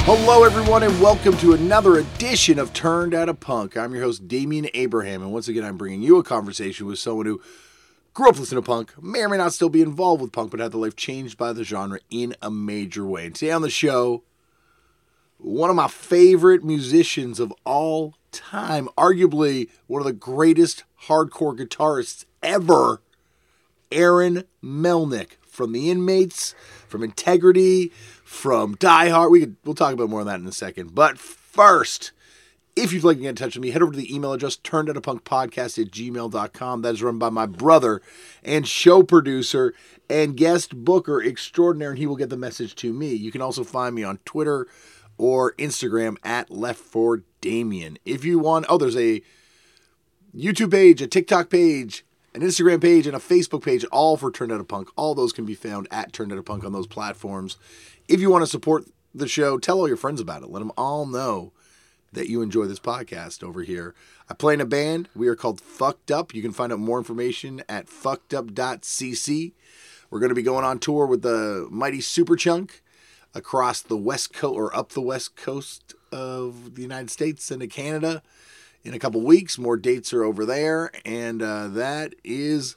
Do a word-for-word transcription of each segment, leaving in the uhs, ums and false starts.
Hello, everyone, and welcome to another edition of Turned Out a Punk. I'm your host, Damian Abraham, and once again, I'm bringing you a conversation with someone who grew up listening to punk, may or may not still be involved with punk, but had their life changed by the genre in a major way. And today on the show, one of my favorite musicians of all time, arguably one of the greatest hardcore guitarists ever, Aaron Melnick, from The Inmates, from Integrity, from Die Hard. We could, we'll talk about more on that in a second. But first, if you'd like to get in touch with me, head over to the email address, turnedoutapunkpodcast at gmail dot com. That is run by my brother and show producer and guest booker extraordinaire, and he will get the message to me. You can also find me on Twitter or Instagram at Left for Damien. If you want, oh, there's a YouTube page, a TikTok page, an Instagram page, and a Facebook page, all for Turned Out a Punk. All those can be found at Turned Out a Punk on those platforms. If you want to support the show, tell all your friends about it. Let them all know that you enjoy this podcast over here. I play in a band. We are called Fucked Up. You can find out more information at fucked up dot c c. We're going to be going on tour with the mighty Superchunk across the west coast, or up the west coast of the United States and to Canada in a couple weeks. More dates are over there. And uh, that is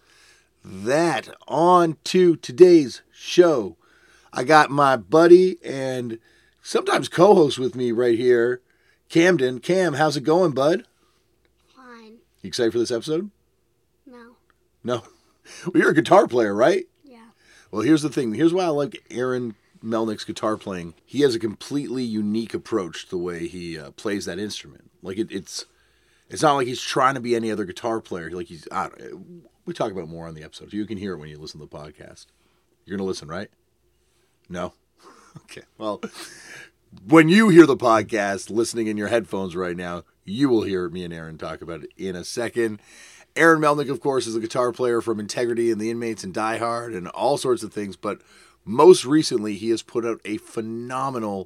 that. On to today's show. I got my buddy and sometimes co-host with me right here, Camden. Cam, how's it going, bud? Fine. You excited for this episode? No. No? Well, you're a guitar player, right? Yeah. Well, here's the thing. Here's why I like Aaron Melnick's guitar playing. He has a completely unique approach to the way he uh, plays that instrument. Like, it, it's it's not like he's trying to be any other guitar player. Like, he's, I don't, we talk about it more on the episode. You can hear it when you listen to the podcast. You're going to listen, right? No? Okay. Well, when you hear the podcast, listening in your headphones right now, you will hear me and Aaron talk about it in a second. Aaron Melnick, of course, is a guitar player from Integrity and The Inmates and Die Hard and all sorts of things. But most recently, he has put out a phenomenal,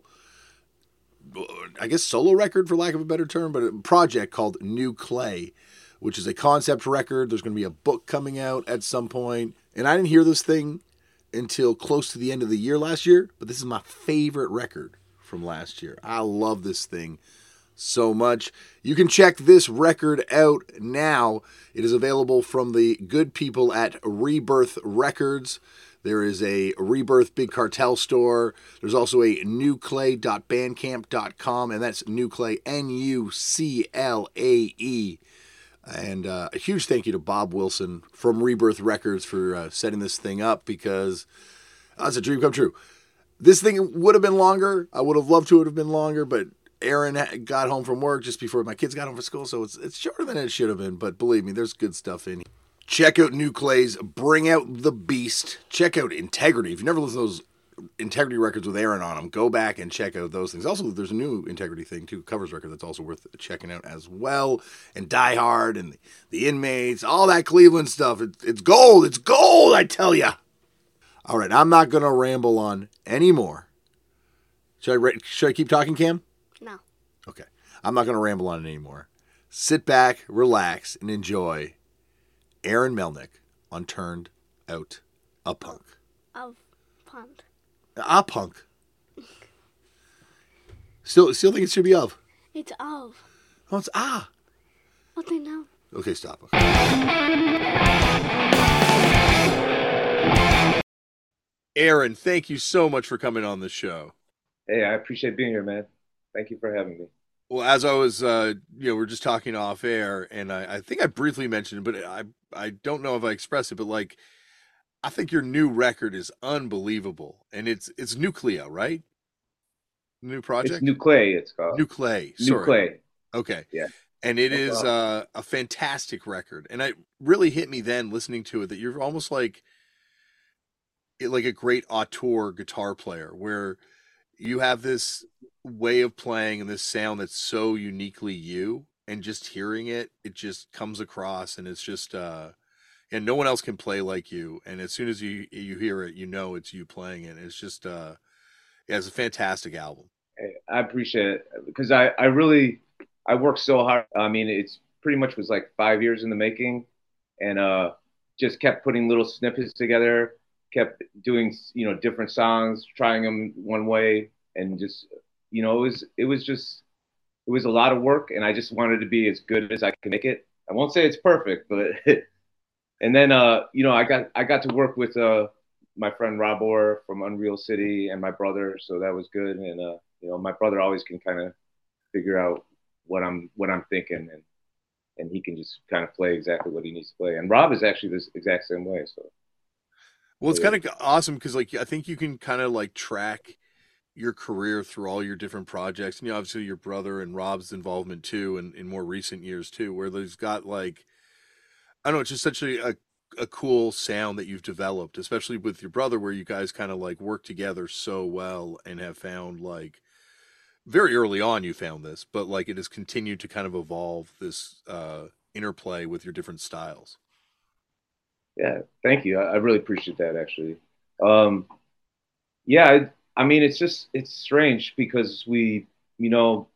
I guess, solo record, for lack of a better term, but a project called New Clay, which is a concept record. There's going to be a book coming out at some point. And I didn't hear this thing until close to the end of the year last year, but this is my favorite record from last year. I love this thing so much. You can check this record out now. It is available from the good people at Rebirth Records. There is a Rebirth Big Cartel store. There's also a new clay dot bandcamp dot com, and that's Nuclae, N U C L A E. And uh, a huge thank you to Bob Wilson from Rebirth Records for uh, setting this thing up, because uh, it's a dream come true. This thing would have been longer. I would have loved to have been longer, but Aaron got home from work just before my kids got home from school, so it's it's shorter than it should have been. But believe me, there's good stuff in here. Check out New Clay's Bring Out the Beast. Check out Integrity. If you've never listened to those Integrity records with Aaron on them, go back and check out those things. Also, there's a new Integrity thing too, covers record, that's also worth checking out as well. And Die Hard and The Inmates, all that Cleveland stuff. It, it's gold. It's gold, I tell ya. All right, I'm not going to ramble on anymore. Should I, should I keep talking, Cam? No. Okay. I'm not going to ramble on anymore. Sit back, relax, and enjoy Aaron Melnick on Turned Out a Punk. Of punk. A punk. Still, still think it should be of. It's of. Oh, it's ah. What they know? Okay, stop. Aaron, thank you so much for coming on the show. Hey, I appreciate being here, man. Thank you for having me. Well, as I was, uh, you know, we we're just talking off air, and I, I think I briefly mentioned it, but I, I don't know if I expressed it, but like, I think your new record is unbelievable, and it's it's Nucleo, right? New project? It's New Clay, it's called. New Clay. Sorry. New Clay. Okay. Yeah. And it No is uh, a fantastic record, and it really hit me then listening to it that you're almost like like a great auteur guitar player, where you have this way of playing and this sound that's so uniquely you, and just hearing it, it just comes across, and it's just uh and no one else can play like you. And as soon as you you hear it, you know it's you playing it. It's just uh yeah, it's a fantastic album. I appreciate it, because I, I really, I worked so hard. I mean, it's pretty much was like five years in the making, and uh, just kept putting little snippets together, kept doing, you know, different songs, trying them one way, and just you know, it was it was just it was a lot of work, and I just wanted to be as good as I could make it. I won't say it's perfect, but and then uh, you know, I got I got to work with uh my friend Rob Orr from Unreal City and my brother, so that was good. And uh, you know, my brother always can kind of figure out what I'm what I'm thinking, and and he can just kind of play exactly what he needs to play. And Rob is actually this exact same way. So, Well, so it's yeah, kind of awesome because like I think you can kind of like track your career through all your different projects. And you know, obviously your brother and Rob's involvement too, and in more recent years too, where there's got like I don't know, it's just such a, a a cool sound that you've developed, especially with your brother, where you guys kind of like work together so well and have found like very early on you found this, but like it has continued to kind of evolve this uh, interplay with your different styles. yeah. Thank you. I, I really appreciate that actually. Um, yeah, I, I mean, it's just it's strange because we, you know,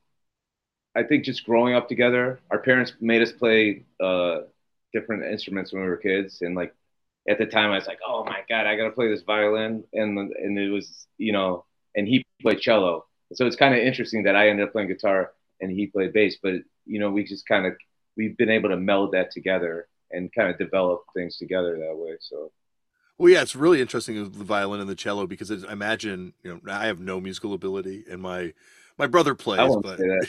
I think just growing up together, our parents made us play uh, different instruments when we were kids, and like at the time, I was like, "Oh my god, I gotta play this violin," and and it was, you know, and he played cello, so it's kind of interesting that I ended up playing guitar and he played bass, but you know, we just kind of we've been able to meld that together and kind of develop things together that way. So Well, yeah, it's really interesting with the violin and the cello because it's, I imagine, you know, I have no musical ability, and my my brother I plays, won't but say that.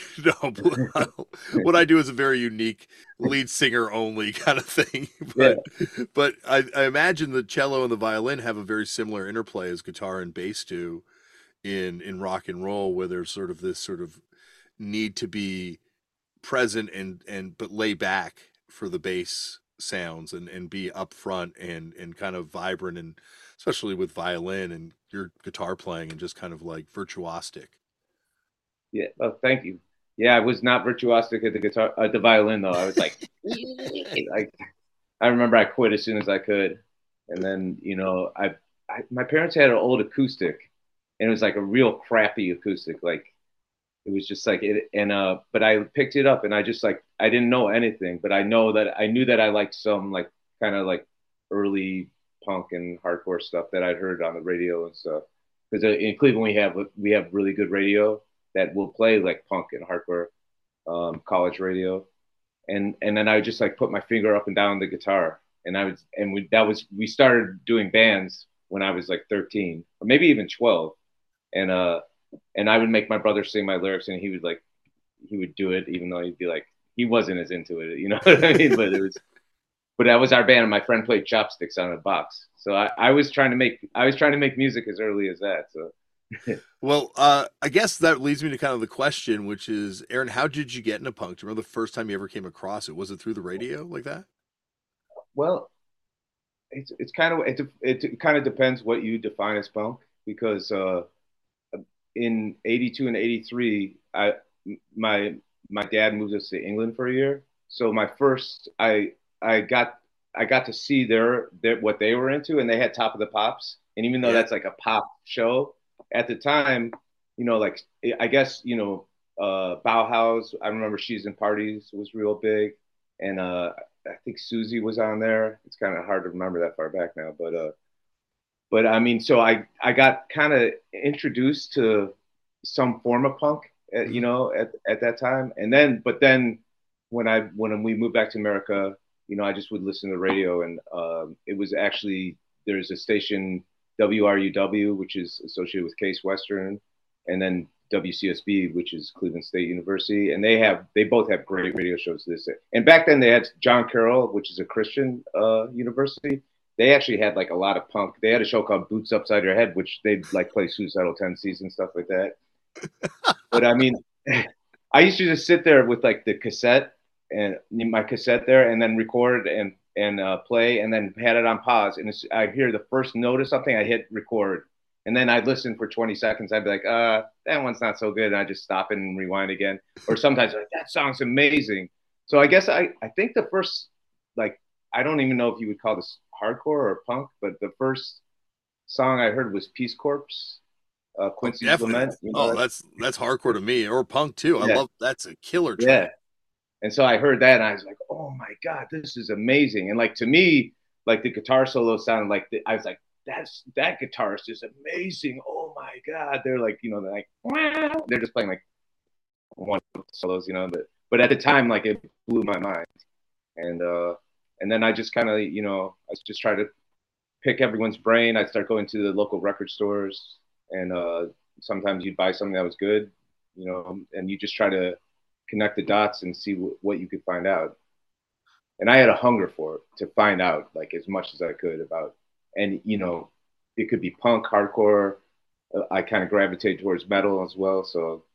no, what I do is a very unique lead singer only kind of thing. Yeah, But but I, I imagine the cello and the violin have a very similar interplay as guitar and bass do in in rock and roll, where there's sort of this sort of need to be present and and but lay back for the bass sounds and and be upfront and and kind of vibrant, and especially with violin and your guitar playing and just kind of like virtuosic. yeah. Oh, thank you. Yeah, I was not virtuosic at the guitar, at the violin though. I was like, like I remember I quit as soon as I could, and then you know I, I my parents had an old acoustic, and it was like a real crappy acoustic. Like it was just like it, and uh, but I picked it up, and I just like I didn't know anything, but I know that I knew that I liked some like kind of like early punk and hardcore stuff that I'd heard on the radio and stuff. Because in Cleveland we have we have really good radio that will play like punk and hardcore, um, college radio, and and then I would just like put my finger up and down the guitar, and I would and we that was we started doing bands when I was like thirteen or maybe even twelve, and uh and I would make my brother sing my lyrics, and he would like he would do it even though he'd be like he wasn't as into it, you know what I mean? But it was but that was our band, and my friend played chopsticks on a box, so I, I was trying to make I was trying to make music as early as that. So Well, uh, I guess that leads me to kind of the question, which is, Aaron, how did you get into punk? Do you remember the first time you ever came across it? Was it through the radio like that? well, it's it's kind of it, it kind of depends what you define as punk because uh in eighty-two and eighty-three, I my my dad moved us to England for a year. So my first I I got I got to see their, their what they were into, and they had Top of the Pops. And even though Yeah. that's like a pop show at the time, you know, like I guess, you know, uh Bauhaus, I remember She's in Parties was real big. And uh I think Susie was on there. It's kind of hard to remember that far back now, but uh but I mean, so I I got kind of introduced to some form of punk, at, you Mhm. know, at at that time, and then but then when I when we moved back to America, you know, I just would listen to the radio, and um, it was actually there's a station W R U W, which is associated with Case Western, and then W C S B, which is Cleveland State University, and they have they both have great radio shows. This and back then they had John Carroll, which is a Christian uh, university. They actually had like a lot of punk. They had a show called Boots Upside Your Head, which they'd like play Suicidal Tendencies and stuff like that. But I mean, I used to just sit there with like the cassette and my cassette there, and then record and and uh, play, and then had it on pause. And I hear the first note of something, I hit record, and then I'd listen for twenty seconds. I'd be like, uh, that one's not so good, and I just stop it and rewind again. Or sometimes like that song's amazing. So I guess I I think the first like I don't even know if you would call this hardcore or punk, but the first song I heard was Peace Corps, uh, Oh, Quincy's definitely. Lament. You know Oh, that? that's that's hardcore to me, or punk too. I Yeah, love that's a killer yeah. track. And so I heard that, and I was like, "Oh my god, this is amazing!" And like to me, like the guitar solo sounded like the, I was like, "That's that guitarist is amazing! Oh oh my god, they're like, you know, they're like, wow. They're just playing like one solos, you know. But but at the time, like it blew my mind, and uh, and then I just kind of, you know, I just try to pick everyone's brain. I'd start going to the local record stores, and uh, sometimes you'd buy something that was good, you know, and you just try to connect the dots and see w- what you could find out. And I had a hunger for it to find out like as much as I could about, and you know, it could be punk, hardcore. Uh, I kind of gravitated towards metal as well, so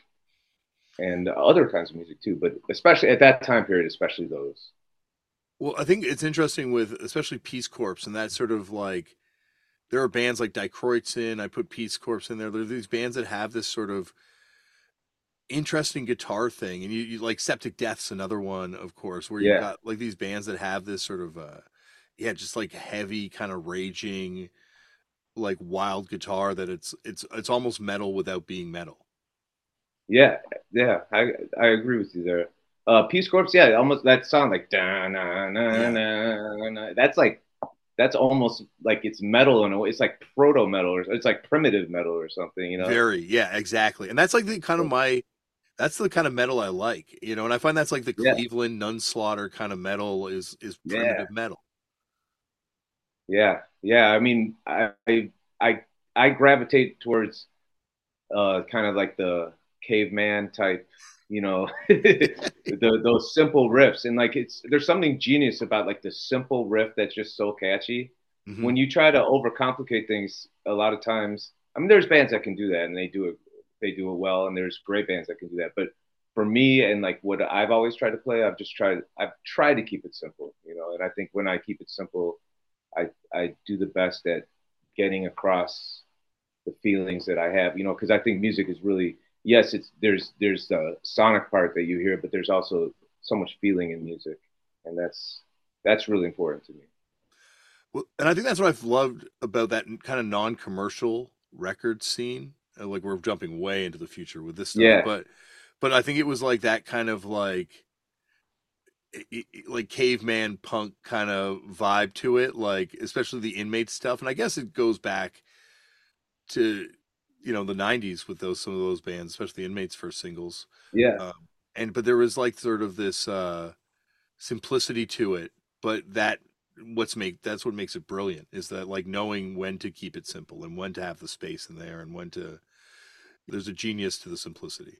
and other kinds of music too, but especially at that time period, especially those. Well, I think it's interesting with especially Peace Corps and that sort of like there are bands like Die Kreuzen. I put Peace Corps in there. There are these bands that have this sort of interesting guitar thing, and you, you like Septic Death's another one, of course, where you've Yeah, got like these bands that have this sort of uh, yeah, just like heavy kind of raging, like wild guitar that it's it's it's almost metal without being metal. yeah, yeah. I I agree with you there. Uh, Peace Corps, yeah, almost that sound like da na na Yeah, na na. That's like that's almost like it's metal in a way. It's like proto metal or it's like primitive metal or something, you know? very, yeah, exactly, and that's like the kind of my that's the kind of metal I like, you know, and I find that's like the Yeah, Cleveland Nunslaughter kind of metal is is yeah, primitive metal. yeah, yeah. I mean, I I I gravitate towards uh kind of like the caveman type, you know, the those simple riffs, and like it's there's something genius about like the simple riff that's just so catchy. Hmm. When you try to overcomplicate things, a lot of times, I mean, there's bands that can do that and they do it, they do it well, and there's great bands that can do that. But for me and like what I've always tried to play, I've just tried, I've tried to keep it simple, you know. And I think when I keep it simple, I I do the best at getting across the feelings that I have, you know, because I think music is really yes, it's there's there's the sonic part that you hear, but there's also so much feeling in music, and that's that's really important to me. Well, and I think that's what I've loved about that kind of non-commercial record scene. Uh, Like we're jumping way into the future with this stuff, Yeah, but but I think it was like that kind of like i- i- like caveman punk kind of vibe to it, like especially the inmate stuff. And I guess it goes back to you know the nineties with those some of those bands, especially the inmates' first singles. yeah, Um, and but there was like sort of this uh, simplicity to it, but that what's make that's what makes it brilliant is that like knowing when to keep it simple and when to have the space in there and when to there's a genius to the simplicity.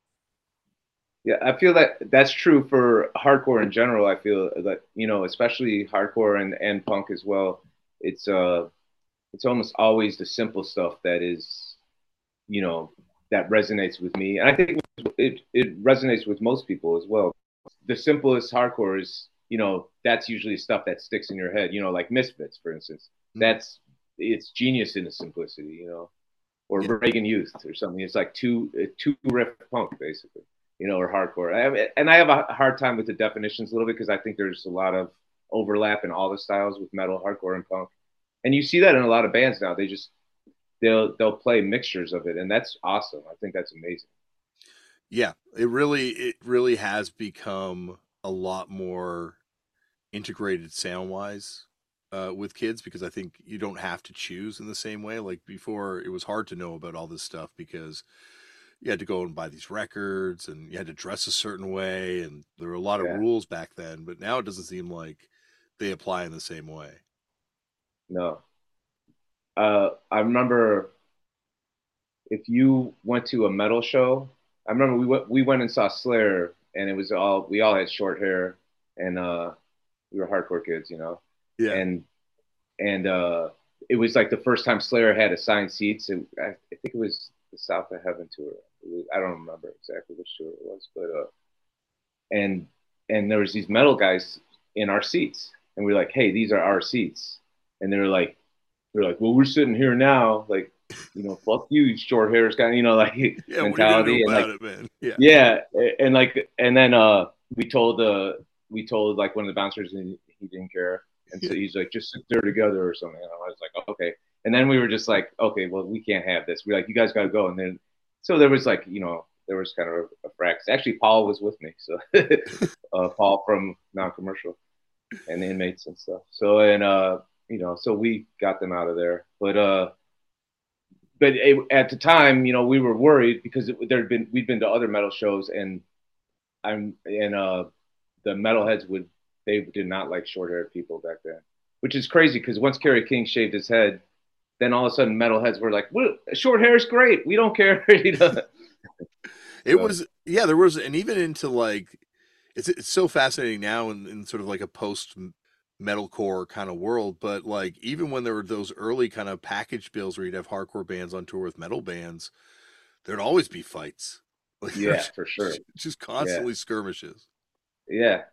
yeah. I feel that that's true for hardcore in general. I feel that you know, especially hardcore and and punk as well. It's uh, it's almost always the simple stuff that is, you know, that resonates with me, and I think it it resonates with most people as well. The simplest hardcore is, you know, that's usually stuff that sticks in your head, you know, like Misfits, for instance. Mm. That's it's genius in the simplicity, you know, or Yeah, Reagan Youth or something. It's like two two riff punk basically, you know, or hardcore. I mean, and I have a hard time with the definitions a little bit because I think there's a lot of overlap in all the styles with metal, hardcore, and punk. And you see that in a lot of bands now. They just they'll they'll play mixtures of it, and that's awesome. I think that's amazing. yeah, it really it really has become a lot more integrated sound wise uh, with kids because I think you don't have to choose in the same way. Like before, it was hard to know about all this stuff because you had to go and buy these records and you had to dress a certain way, and there were a lot of Yeah, rules back then. But now it doesn't seem like they apply in the same way. no. Uh, I remember if you went to a metal show, I remember we went we went and saw Slayer, and it was all we all had short hair, and uh, we were hardcore kids, you know, Yeah. and and uh, it was like the first time Slayer had assigned seats. And I, I think it was the South of Heaven tour. Was, I don't remember exactly which tour it was, but uh, and and there was these metal guys in our seats, and we are like, hey, these are our seats, and they were like, they're like, well, we're sitting here now, like, you know, fuck you, short hairs kind of, you know, like Yeah. What are you gonna do mentality, and about like, it, man? Yeah. yeah, and like, and then uh, we told the we told like one of the bouncers, and he didn't care, and so Yeah. he's like, just sit there together or something. And I was like, okay, and then we were just like, okay, well, we can't have this. We're like, you guys got to go, and then so there was like, you know, there was kind of a, a frax. Actually, Paul was with me, so uh, Paul from Non-Commercial and the inmates and stuff. So and uh, you know, so we got them out of there, but uh but it, at the time, you know, we were worried because it, there'd been we'd been to other metal shows, and I'm and uh the metalheads would they did not like short haired people back then, which is crazy because once Kerry King shaved his head, then all of a sudden metalheads were like, well, short hair is great, we don't care. You know? It was, yeah, there was, and even into like, it's it's so fascinating now in, in sort of like a post metalcore kind of world, but like even when there were those early kind of package bills where you'd have hardcore bands on tour with metal bands, there'd always be fights. Like, yeah, for sure. Just constantly yeah. skirmishes. Yeah.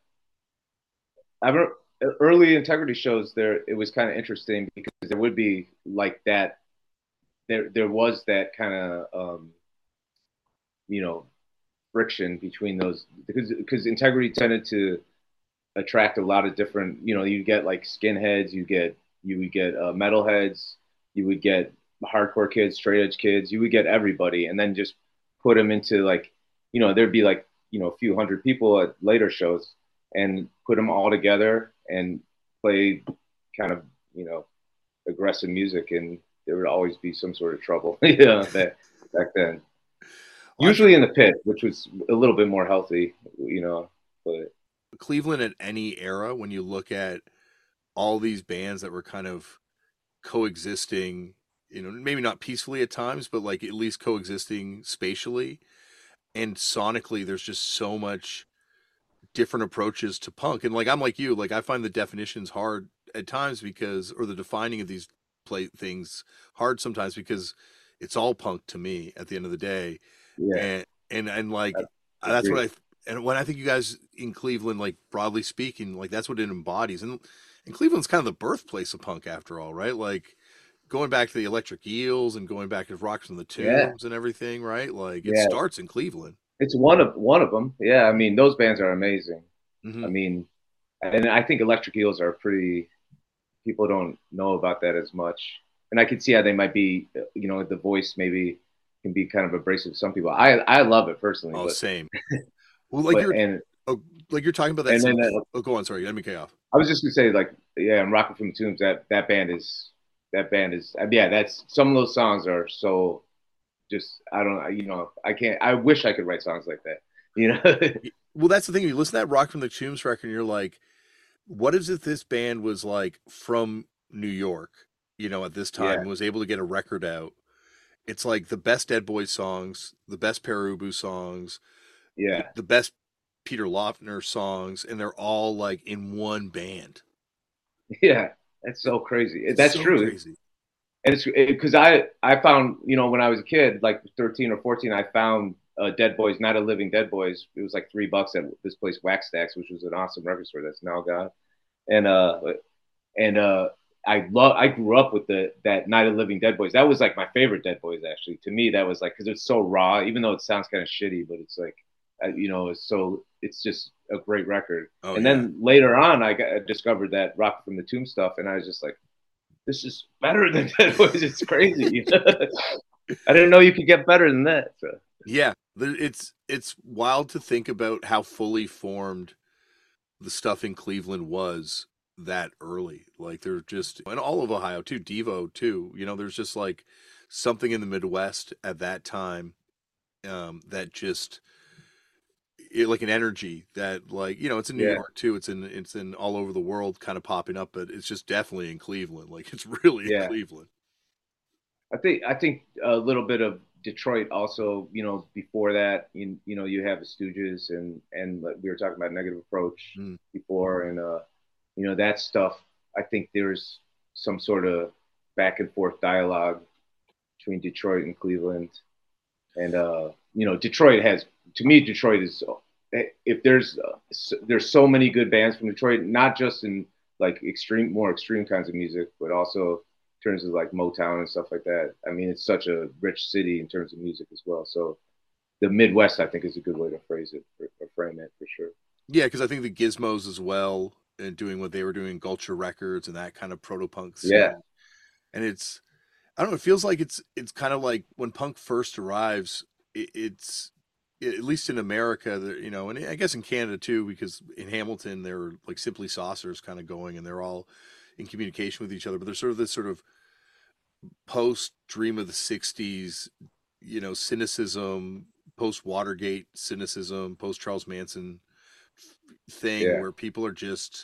I remember early Integrity shows there, it was kind of interesting because there would be like that, there there was that kind of, um, you know, friction between those, because because Integrity tended to attract a lot of different, you know, you get like skinheads, you get, you would get uh, metalheads, you would get hardcore kids, straight edge kids, you would get everybody, and then just put them into like, you know, there'd be like, you know, a few hundred people at later shows and put them all together and play kind of, you know, aggressive music, and there would always be some sort of trouble, you know, back, back then. Well, usually in the pit, which was a little bit more healthy, you know, but Cleveland at any era, when you look at all these bands that were kind of coexisting, you know, maybe not peacefully at times, but like at least coexisting spatially and sonically, there's just so much different approaches to punk. And like, I'm like you, like I find the definitions hard at times because, or the defining of these play things hard sometimes because it's all punk to me at the end of the day. Yeah. And, and, and like, that's, that's what I, and when I think you guys in Cleveland, like broadly speaking, like that's what it embodies. And, and Cleveland's kind of the birthplace of punk after all, right? Like going back to the Electric Eels and going back to Rocks from the Tombs yeah. and everything, right? Like it yeah. starts in Cleveland. It's one of one of them. Yeah, I mean, those bands are amazing. Mm-hmm. I mean, and I think Electric Eels are pretty, people don't know about that as much. And I can see how they might be, you know, the voice maybe can be kind of abrasive to some people. I I love it personally. Oh, but, same. Well, like but, you're and, oh, like you're talking about that. And same, then, uh, oh, go on. Sorry, let me cut you off. I was just gonna say, like, yeah, and Rockin' from the Tombs. That that band is that band is yeah. That's some of those songs are so. Just I don't you know I can't I wish I could write songs like that, you know. Well, that's the thing. You listen to that Rock from the Tombs record and you're like, what is it this band was like from New York, you know, at this time, yeah. was able to get a record out. It's like the best Dead Boys songs, the best Pere Ubu songs, yeah, the, the best Peter Lofner songs, and they're all like in one band. Yeah, that's so crazy. It's that's so true. Crazy. And it's because I, I found, you know, when I was a kid, like thirteen or fourteen, I found uh, Dead Boys, Not a Living Dead Boys. It was like three bucks at this place, Wax Stacks, which was an awesome record store that's now gone. And uh, and uh, I love, I grew up with the that Night of Living Dead Boys. That was like my favorite Dead Boys, actually. To me, that was like, because it's so raw, even though it sounds kind of shitty, but it's like, uh, you know, it's so, it's just a great record. Oh, and yeah. then later on, I, got, I discovered that Rock from the Tomb stuff, and I was just like, this is better than Dead Boys. It's crazy. I didn't know you could get better than that. So. Yeah, it's it's wild to think about how fully formed the stuff in Cleveland was that early. Like there's just, and all of Ohio too, Devo too. You know, there's just like something in the Midwest at that time um, that just. It, like an energy that, like, you know, it's in New yeah. York too. It's in it's in all over the world, kind of popping up, but it's just definitely in Cleveland. Like it's really yeah. in Cleveland. I think I think a little bit of Detroit also. You know, before that, you, you know, you have the Stooges and and like we were talking about Negative Approach mm. before, and uh, you know, that stuff. I think there's some sort of back and forth dialogue between Detroit and Cleveland, and uh, you know, Detroit has. To me, Detroit is, if there's uh, there's so many good bands from Detroit, not just in like extreme, more extreme kinds of music, but also in terms of like Motown and stuff like that. I mean, it's such a rich city in terms of music as well. So the Midwest, I think, is a good way to phrase it, or, or frame it for sure. Yeah, because I think the Gizmos as well, and doing what they were doing, Gulcher Records and that kind of proto-punk scene. Yeah. And it's, I don't know, it feels like it's it's kind of like when punk first arrives, it, it's, at least in America, you know, and I guess in Canada too, because in Hamilton, they're like Simply Saucers kind of going and they're all in communication with each other, but there's sort of this sort of post Dream of the sixties, you know, cynicism, post Watergate cynicism, post Charles Manson thing Yeah. where people are just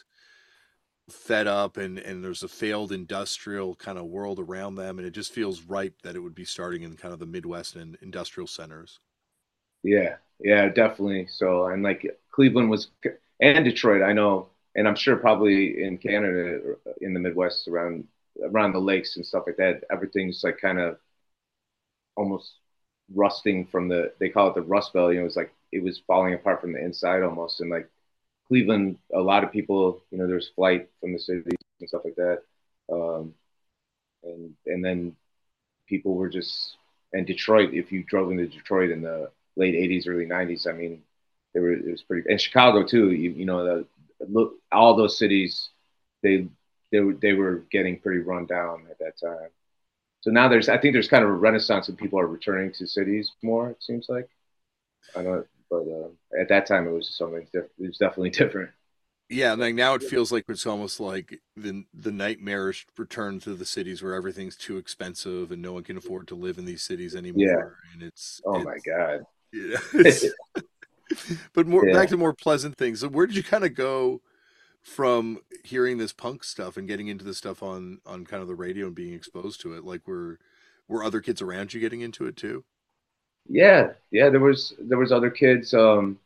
fed up and and there's a failed industrial kind of world around them, and it just feels ripe that it would be starting in kind of the Midwest and industrial centers. Yeah, yeah, definitely. So, and like Cleveland was, and Detroit, I know, and I'm sure probably in Canada, in the Midwest, around around the lakes and stuff like that, everything's like kind of almost rusting from the. They call it the Rust Belt. You know, it's like it was falling apart from the inside almost. And like Cleveland, a lot of people, you know, there's flight from the cities and stuff like that, um, and and then people were just, and Detroit, if you drove into Detroit in the late eighties, early nineties, I mean, they were, it was pretty, and Chicago too, you, you know, the, look, all those cities, they, they, were- they were getting pretty run down at that time. So now there's, I think there's kind of a renaissance of people are returning to cities more, it seems like. I don't, but uh, at that time it was something different. It was definitely different. Yeah, like now it feels like it's almost like the the nightmarish return to the cities where everything's too expensive and no one can afford to live in these cities Yeah. anymore. And it's Oh it's my God. yeah, it's but more Yeah. back to more pleasant things. So where did you kind of go from hearing this punk stuff and getting into this stuff on on kind of the radio and being exposed to it? Like were were other kids around you getting into it too? Yeah. Yeah. There was, there was other kids. Um,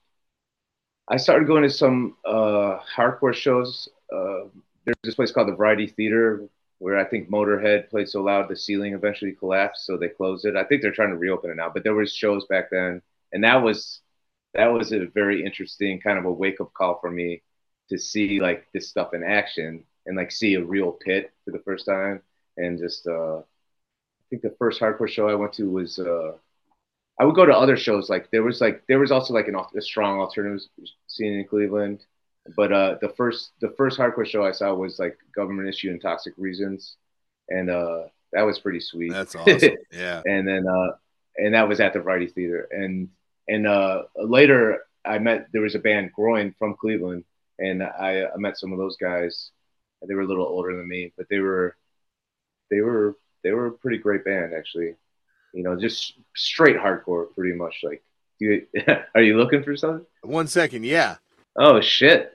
I started going to some uh, hardcore shows. Uh, there's this place called the Variety Theater where I think Motorhead played so loud the ceiling eventually collapsed, so they closed it. I think they're trying to reopen it now, but there was shows back then, and that was that was a very interesting kind of a wake up call for me to see like this stuff in action and like see a real pit for the first time, and just uh, I think the first hardcore show I went to was. Uh, I would go to other shows. Like there was like there was also like an, a strong alternative scene in Cleveland. But uh, the first the first hardcore show I saw was like Government Issue and Toxic Reasons, and uh, that was pretty sweet. That's awesome. Yeah. And then uh, and that was at the Variety Theater. And and uh, later I met there was a band Groin from Cleveland, and I, I met some of those guys. They were a little older than me, but they were they were they were a pretty great band actually. You know, just straight hardcore, pretty much. Like, do you, are you looking for something? One second, yeah. Oh shit!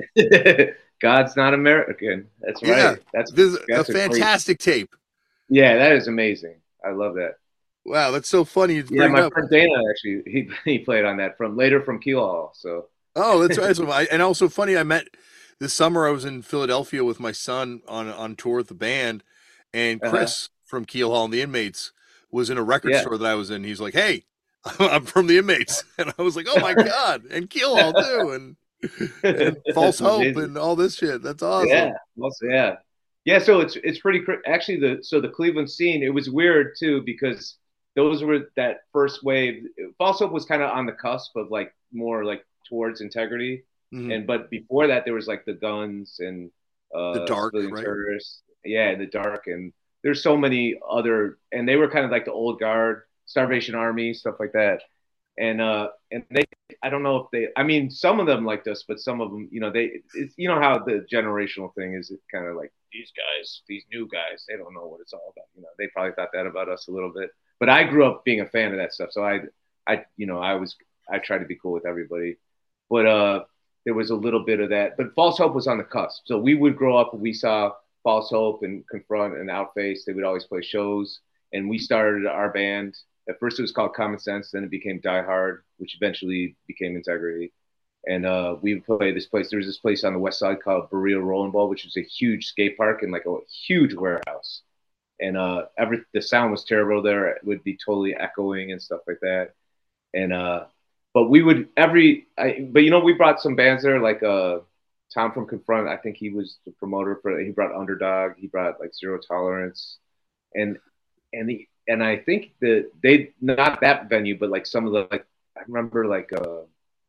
God's not American. That's right. Yeah. That's This is that's a great- fantastic tape. Yeah, that is amazing. I love that. Wow, that's so funny. You Yeah, bring my up. friend Dana actually he he played on that from later from Keel Hall. So Oh, that's awesome. I, and also funny, I met this summer I was in Philadelphia with my son on on tour with the band, and Uh-huh. Chris from Keel Hall and the Inmates was in a record Yeah. store that I was in. He's like, "Hey, I'm from the Inmates," and I was like, "Oh my god!" And Keel Hall too, and, and False That's Hope amazing. and all this shit. That's awesome. Yeah, also, yeah, yeah. So it's it's pretty cr- actually the so the Cleveland scene. It was weird too because those were that first wave. False Hope was kind of on the cusp of like more like towards integrity, Mhm. and but before that there was like the Guns and uh, The Dark, Civilian right? Terrorists. Yeah, the Dark, and there's so many other, and they were kind of like the old guard, Starvation Army, stuff like that. And uh, and they, I don't know if they, I mean, some of them liked us, but some of them, you know, they, it's, you know how the generational thing is, it's kind of like these guys, these new guys, they don't know what it's all about. You know, they probably thought that about us a little bit. But I grew up being a fan of that stuff, so I, I, you know, I was, I tried to be cool with everybody, but uh, there was a little bit of that. But False Hope was on the cusp, so we would grow up and we saw False Hope and Confront and Outface. They would always play shows, and we started our band. At first, it was called Common Sense. Then it became Die Hard, which eventually became Integrity. And uh, we would play this place. There was this place on the west side called Berea Rolling Ball, which was a huge skate park and like a huge warehouse. And uh, every the sound was terrible there. It would be totally echoing and stuff like that. And uh, but we would every. I, but you know, we brought some bands there, like uh, Tom from Confront. I think he was the promoter for. He brought Underdog. He brought like Zero Tolerance, and and the and I think that they not that venue, but like some of the like I remember like uh,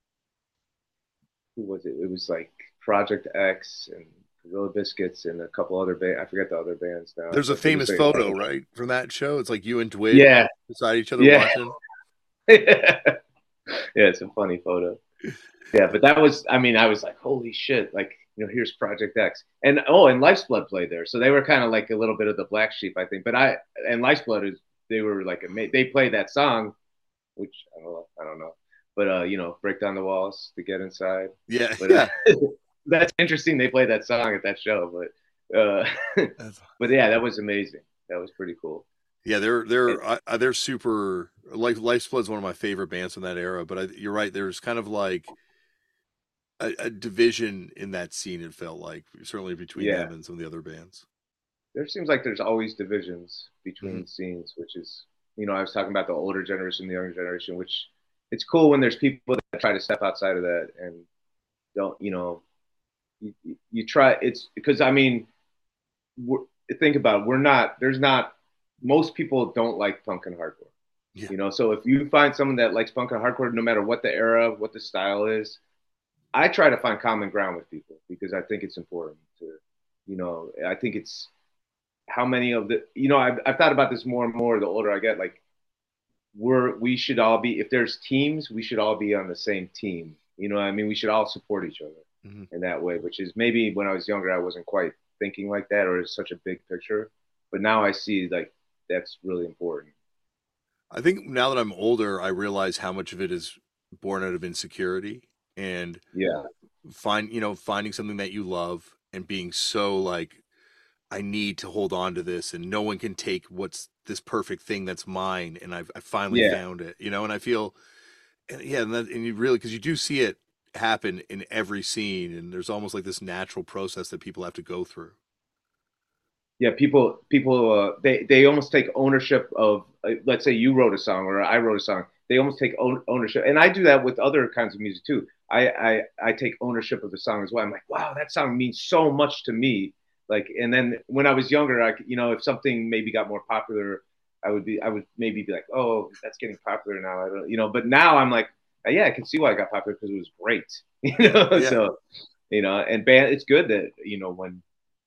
who was it? It was like Project X and Gorilla Biscuits and a couple other bands. I forget the other bands now. There's a But it was famous like- photo, right, from that show. It's like you and Dwid Yeah, beside each other Yeah. watching. yeah, it's a funny photo. Yeah, but that was, I mean, I was like, holy shit, like you know, here's Project X, and oh, and Life's Blood played there, so they were kind of like a little bit of the black sheep, I think. But I and Life's Blood is they were like a, they played that song, which I don't know, I don't know, but uh, you know, break down the walls to get inside. Yeah, but yeah. Uh, that's interesting. They played that song at that show, but uh, but yeah, that was amazing. That was pretty cool. Yeah, they're they're uh, they're super. Life Life's Blood's one of my favorite bands from that era. But I, you're right. There's kind of like a, a division in that scene. It felt like certainly between Yeah. them and some of the other bands. There seems like there's always divisions between Mhm. scenes, which is, you know, I was talking about the older generation, the younger generation, which it's cool when there's people that try to step outside of that and don't, you know, you, you- you try. It's because I mean, we're, think about it, we're not. There's not. Most people don't like punk and hardcore. Yeah. You know, so if you find someone that likes punk and hardcore, no matter what the era, what the style is, I try to find common ground with people because I think it's important to, you know, I think it's how many of the, you know, I've, I've thought about this more and more the older I get. Like, we're, we should all be, if there's teams, we should all be on the same team. You know what I mean? We should all support each other mm-hmm. in that way, which is maybe when I was younger, I wasn't quite thinking like that or it's such a big picture. But now I see like that's really important. I think now that I'm older, I realize how much of it is born out of insecurity and yeah, find you know finding something that you love and being so like, I need to hold on to this, and no one can take what's this perfect thing that's mine, and I've I finally yeah. found it, you know. And I feel, and yeah, and, that, and you really because you do see it happen in every scene, and there's almost like this natural process that people have to go through. Yeah, people people uh, they they almost take ownership of uh, let's say you wrote a song or I wrote a song. They almost take own, ownership, and I do that with other kinds of music too. I, I I take ownership of the song as well. I'm like, wow, that song means so much to me. Like, and then when I was younger, I you know if something maybe got more popular, I would be I would maybe be like, oh, that's getting popular now. I don't you know, but now I'm like, yeah, I can see why it got popular because it was great. You know, Yeah. so you know, and band, it's good that you know when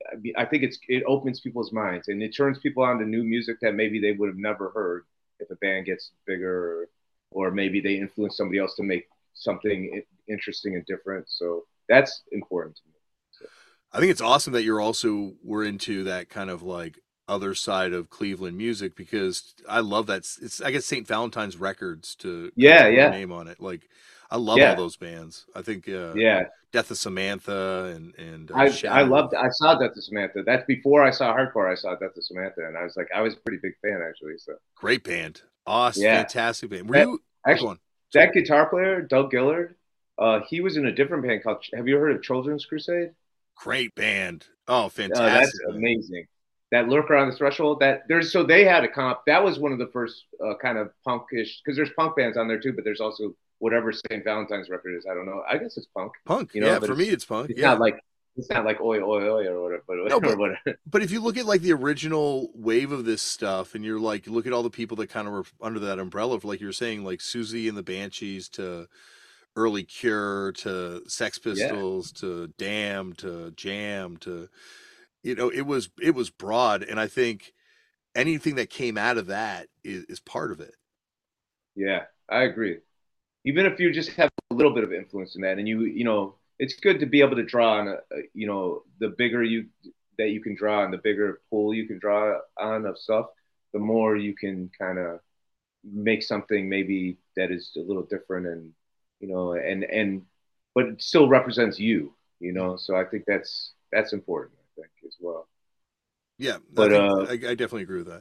I think it's it opens people's minds and it turns people on to new music that maybe they would have never heard if a band gets bigger, or, or maybe they influence somebody else to make something interesting and different. So that's important to me. So. I think it's awesome that you're also were into that kind of like other side of Cleveland music because I love that. It's I guess Saint Valentine's Records to yeah put yeah a name on it. Like I love yeah. all those bands. I think uh, yeah. Death of Samantha and and uh, I Shadow. I loved I saw Death of Samantha. That's before I saw hardcore. I saw Death of Samantha, and I was like I was a pretty big fan actually. So great band, awesome, yeah. fantastic band. Were that, you actually oh, that guitar player Doug Gillard? Uh, he was in a different band called. Have you heard of Children's Crusade? Great band. Oh, fantastic! Uh, that's band. Amazing. That Lurker on the Threshold. That there's so they had a comp. That was one of the first uh, kind of punkish because there's punk bands on there too, but there's also whatever Saint Valentine's record is. I don't know. I guess it's punk. Punk. You know, yeah, for me it's punk. It's yeah. not like it's not like oi oi oi or whatever. But, no, but, whatever. But if you look at like the original wave of this stuff, and you're like, you look at all the people that kind of were under that umbrella of, like you were saying, like Susie and the Banshees to early Cure to Sex Pistols yeah. to Damn to Jam to, you know, it was it was broad, and I think anything that came out of that is, is part of it. Yeah, I agree. Even if you just have a little bit of influence in that, and you you know. It's good to be able to draw on, a, a, you know, the bigger you that you can draw and the bigger pool you can draw on of stuff, the more you can kind of make something maybe that is a little different and, you know, and, and, but it still represents you, you know? So I think that's, that's important, I think as well. Yeah. But, I, think, uh, I, I definitely agree with that.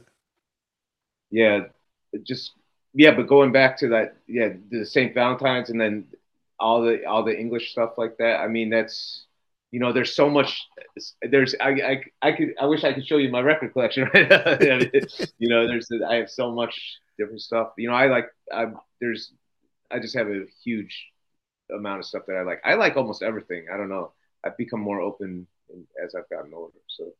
Yeah. Just, yeah. But going back to that, yeah, the Saint Valentine's and then, all the all the English stuff like that. I mean, that's you know, there's so much. There's I I, I could I wish I could show you my record collection right now. I mean, you know, there's I have so much different stuff. You know, I like I there's I just have a huge amount of stuff that I like. I like almost everything. I don't know. I've become more open as I've gotten older. So.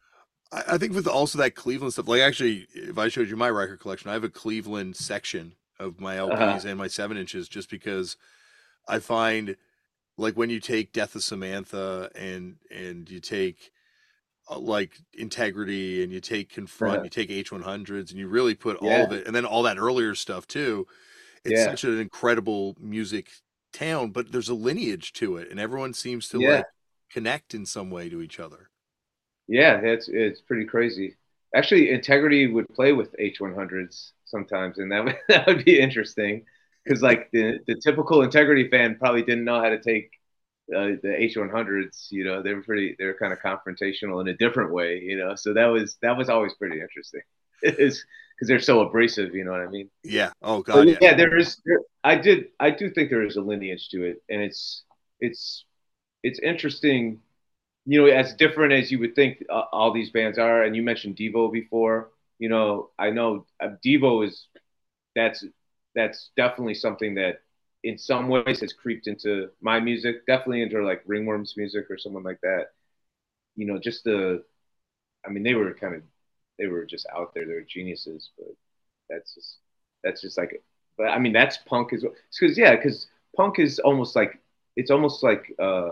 I think with also that Cleveland stuff, like actually, if I showed you my record collection, I have a Cleveland section of my L Ps uh-huh. and my seven inches, just because. I find, like, when you take Death of Samantha and and you take uh, like Integrity and you take Confront, uh-huh. you take H one hundreds, and you really put yeah. all of it, and then all that earlier stuff too. It's yeah. such an incredible music town, but there's a lineage to it, and everyone seems to yeah. like connect in some way to each other. Yeah, it's it's pretty crazy. Actually, Integrity would play with H one hundreds sometimes, and that would, that would be interesting because like the the typical Integrity fan probably didn't know how to take uh, the H one hundreds. You know, they were pretty they were kind of confrontational in a different way. You know, so that was that was always pretty interesting. It's because they're so abrasive. You know what I mean? Yeah. Oh But God. Yeah. yeah, there is. There, I did. I do think there is a lineage to it, and it's it's it's interesting, you know, as different as you would think uh, all these bands are. And you mentioned Devo before. You know, I know uh, Devo is that's that's definitely something that in some ways has creeped into my music, definitely into like Ringworm's music or someone like that. You know, just the, I mean, they were kind of, they were just out there. They were geniuses, but that's just, that's just like, but I mean, that's punk as well. Because, yeah, because punk is almost like, it's almost like, uh,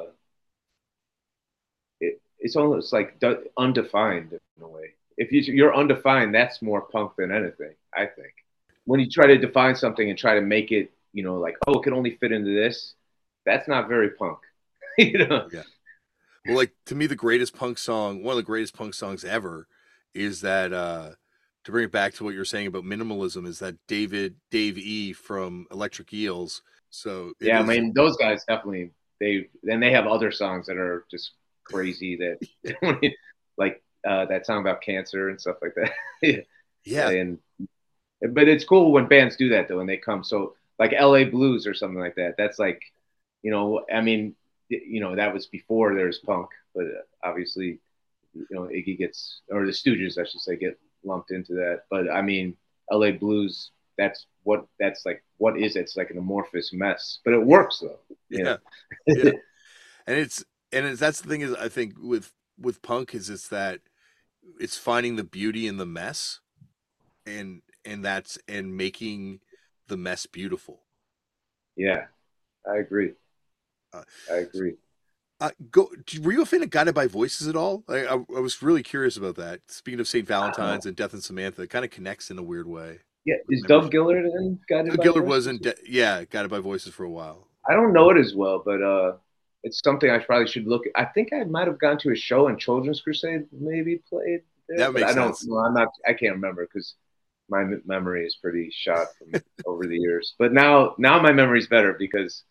it, it's almost like undefined in a way. If you, you're undefined, that's more punk than anything, I think. When you try to define something and try to make it, you know, like, oh, it can only fit into this, that's not very punk, you know? Yeah. Well, like to me, the greatest punk song, one of the greatest punk songs ever, is that uh, to bring it back to what you're saying about minimalism, is that David Dave E from Electric Eels. So it yeah, is, I mean, those guys definitely they then they have other songs that are just crazy that like uh, that song about cancer and stuff like that. yeah. yeah, and but it's cool when bands do that though, when they come. So like L A Blues or something like that. That's like, you know, I mean, you know, that was before there's punk, but obviously, you know, Iggy gets, or the Stooges, I should say, get lumped into that. But I mean, L A Blues, that's what, that's like, what is it? It's like an amorphous mess, but it works though. yeah, yeah. And it's, and it's, that's the thing is, I think with, with punk is it's that it's finding the beauty in the mess and, and that's, and making the mess beautiful. Yeah, I agree. Uh, I agree. Uh, go. Were you a fan of Guided by Voices at all? I, I, I was really curious about that. Speaking of Saint Valentine's and Death and Samantha, it kind of connects in a weird way. Yeah, is Doug Gillard in Guided Doug by Gillard Voices? wasn't. De- yeah, Guided by Voices for a while. I don't know it as well, but uh, it's something I probably should look at. I think I might have gone to a show and Children's Crusade maybe played there, That but makes I don't. sense. Well, I'm not. I can't remember because my m- memory is pretty shot from over the years. But now, now my memory's better because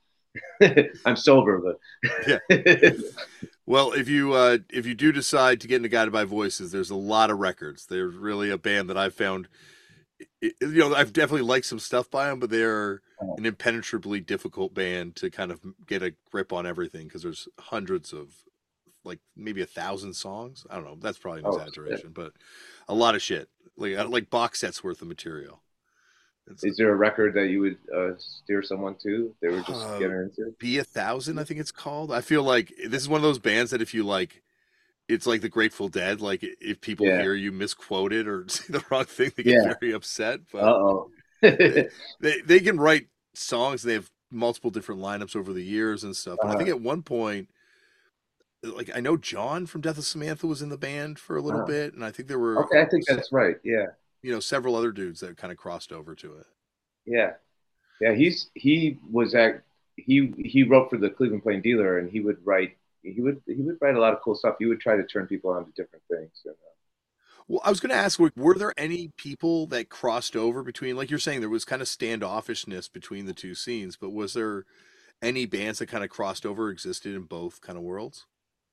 I'm sober. But yeah. Well, if you uh, if you do decide to get into Guided by Voices, there's a lot of records. They're really a band that I've found. It, you know, I've definitely liked some stuff by them, but they're an impenetrably difficult band to kind of get a grip on everything because there's hundreds of, like maybe a thousand songs. I don't know. That's probably an oh, exaggeration, shit. But a lot of shit, like like box sets worth of material. It's, is there a record that you would uh, steer someone to? They were just uh, getting into Be a Thousand, I think it's called. I feel like this is one of those bands that if you like, it's like the Grateful Dead. Like if people yeah. hear you misquote it or say the wrong thing, they get yeah. very upset. But Uh-oh. they, they they can write songs. They have multiple different lineups over the years and stuff. But uh-huh. I think at one point, like I know John from Death of Samantha was in the band for a little uh-huh. bit, and I think there were okay. I think that's right. Yeah, you know, several other dudes that kind of crossed over to it. Yeah, yeah. He's he was at he he wrote for the Cleveland Plain Dealer, and he would write he would he would write a lot of cool stuff. He would try to turn people on to different things. And, uh, well, I was going to ask, were, were there any people that crossed over between, like you're saying, there was kind of standoffishness between the two scenes, but was there any bands that kind of crossed over, existed in both kind of worlds?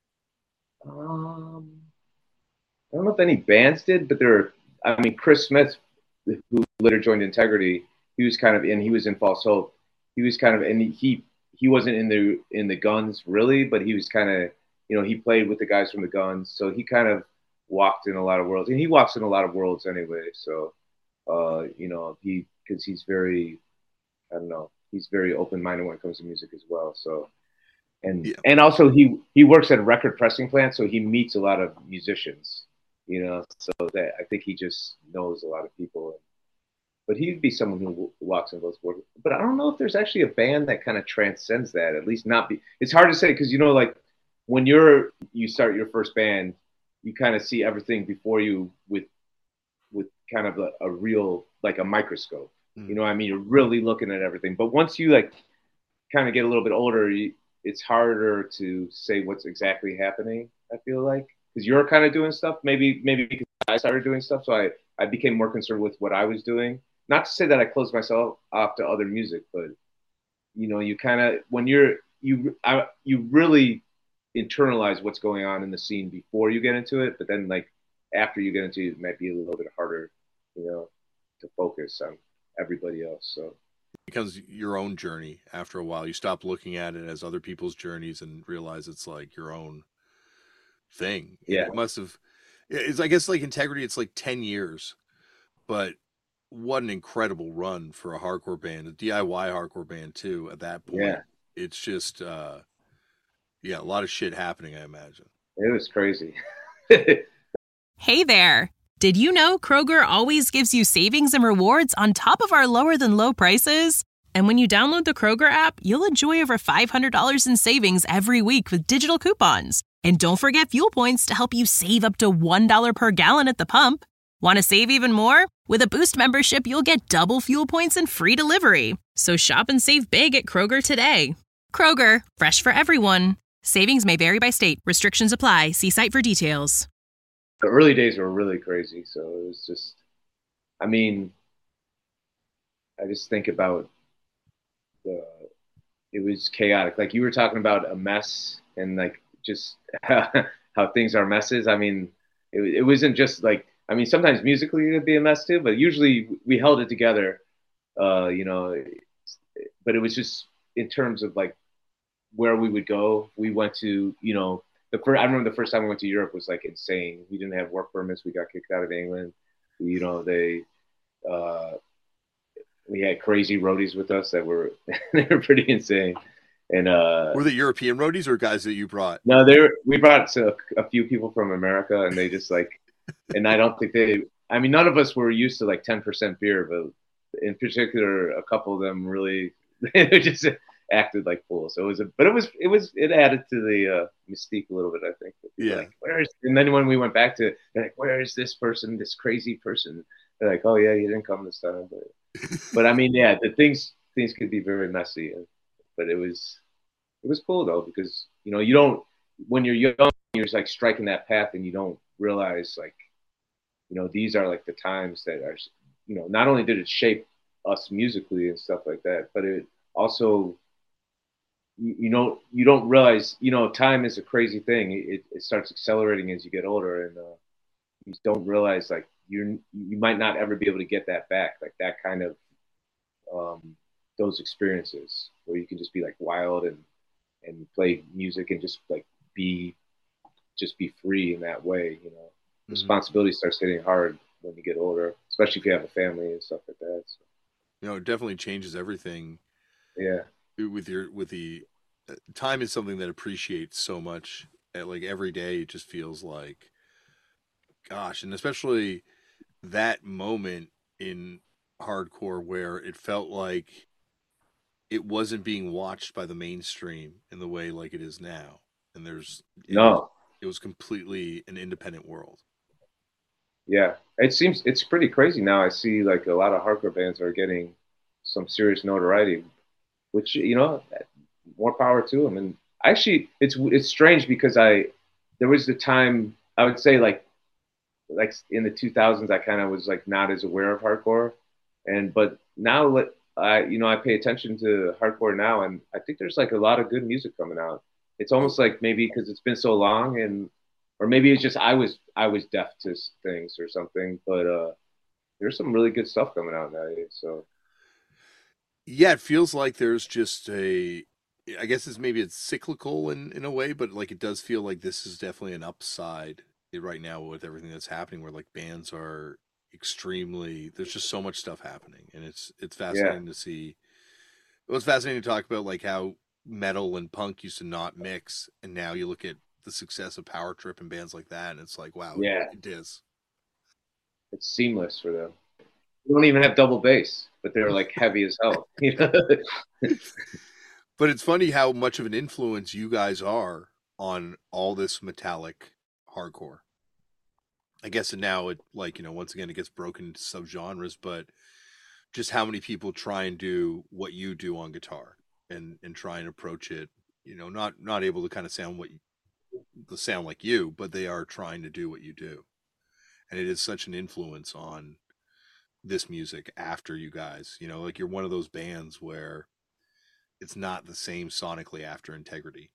Um, I don't know if any bands did, but there were, I mean, Chris Smith, who later joined Integrity, he was kind of in, he was in False Hope. He was kind of, and he, he wasn't in the, in the Guns really, but he was kind of, you know, he played with the guys from the Guns. So he kind of walked in a lot of worlds, and he walks in a lot of worlds anyway. So, uh, you know, he, cause he's very, I don't know, he's very open-minded when it comes to music as well. So, and, yeah. and also he, he works at a record pressing plant. So he meets a lot of musicians, you know, so that I think he just knows a lot of people. But he'd be someone who walks in both worlds. But I don't know if there's actually a band that kind of transcends that, at least not be, it's hard to say. Cause you know, like when you're, you start your first band, you kind of see everything before you with, with kind of a, a real, like a microscope, mm. you know what I mean? You're really looking at everything. But once you like kind of get a little bit older, you, it's harder to say what's exactly happening. I feel like because you're kind of doing stuff, maybe maybe because I started doing stuff, so I I became more concerned with what I was doing. Not to say that I closed myself off to other music, but you know, you kind of when you're you I, you really internalize what's going on in the scene before you get into it, but then like after you get into it, it might be a little bit harder, you know, to focus on everybody else. So it becomes your own journey after a while. You stop looking at it as other people's journeys and realize it's like your own thing. yeah, It must have. It's I guess like Integrity. It's like ten years, but what an incredible run for a hardcore band, a D I Y hardcore band too. At that point, yeah, it's just uh, yeah, a lot of shit happening. I imagine. it was crazy. Hey there. Did you know Kroger always gives you savings and rewards on top of our lower than low prices? And when you download the Kroger app, you'll enjoy over five hundred dollars in savings every week with digital coupons. And don't forget fuel points to help you save up to one dollar per gallon at the pump. Want to save even more? With a Boost membership, you'll get double fuel points and free delivery. So shop and save big at Kroger today. Kroger, fresh for everyone. Savings may vary by state. Restrictions apply. See site for details. The early days were really crazy. So it was just, I mean, I just think about the, it was chaotic. Like you were talking about a mess and like just how, how things are messes. I mean, it, it wasn't just like, I mean, sometimes musically it'd be a mess too, but usually we held it together, uh, you know, but it was just in terms of like where we would go. We went to, you know, the first, I remember the first time we went to Europe was like insane. We didn't have work permits. We got kicked out of England. You know, they, uh, we had crazy roadies with us that were, they were pretty insane. And, uh, were they European roadies or guys that you brought? No, they were, we brought a, a few people from America and they just like, and I don't think they, I mean, none of us were used to like ten percent beer, but in particular, a couple of them really, they just acted like fools. So it was a, but it was, it was, it added to the uh, mystique a little bit, I think. Yeah. Like, where is, and then when we went back to, they're like, where is this person, this crazy person? They're like, oh yeah, you didn't come this time. But, but I mean, yeah, the things, things could be very messy, and, but it was, it was cool though, because, you know, you don't, when you're young, you're just like striking that path and you don't realize like, you know, these are like the times that are, you know, not only did it shape us musically and stuff like that, but it also, you, you know, you don't realize, you know, time is a crazy thing. It, it starts accelerating as you get older, and uh, you don't realize like you're, you might not ever be able to get that back, like that kind of, um, those experiences where you can just be like wild and, and play music and just like be, just be free in that way, you know. Responsibility starts hitting hard when you get older, especially if you have a family and stuff like that. So. You know, it definitely changes everything. Yeah. With your, with the uh, time is something that appreciates so much. At, like every day, it just feels like, gosh, and especially that moment in hardcore where it felt like it wasn't being watched by the mainstream in the way like it is now. And there's it, no, it was completely an independent world. Yeah, it seems it's pretty crazy now. I see like a lot of hardcore bands are getting some serious notoriety, which, you know, more power to them. And actually, it's it's strange because I there was the time I would say like like in the two thousands I kind of was like not as aware of hardcore, and but now I you know I pay attention to hardcore now, and I think there's like a lot of good music coming out. It's almost like maybe because it's been so long, and or maybe it's just I was I was deaf to things or something, but uh, there's some really good stuff coming out nowadays. So yeah, it feels like there's just a, I guess it's maybe it's cyclical in, in a way, but like it does feel like this is definitely an upside right now with everything that's happening, where like bands are extremely, there's just so much stuff happening, and it's it's fascinating yeah. to see. It was fascinating to talk about like how metal and punk used to not mix, and now you look at the success of Power Trip and bands like that, and it's like, wow, yeah, it, it is. It's seamless for them. They don't even have double bass, but they're like heavy as hell. You know? But it's funny how much of an influence you guys are on all this metallic hardcore. I guess and now it like, you know, once again it gets broken into subgenres, but just how many people try and do what you do on guitar and and try and approach it you know, not not able to kind of sound what you, to sound like you, but they are trying to do what you do, and it is such an influence on this music after you guys. You know, like you're one of those bands where it's not the same sonically after Integrity.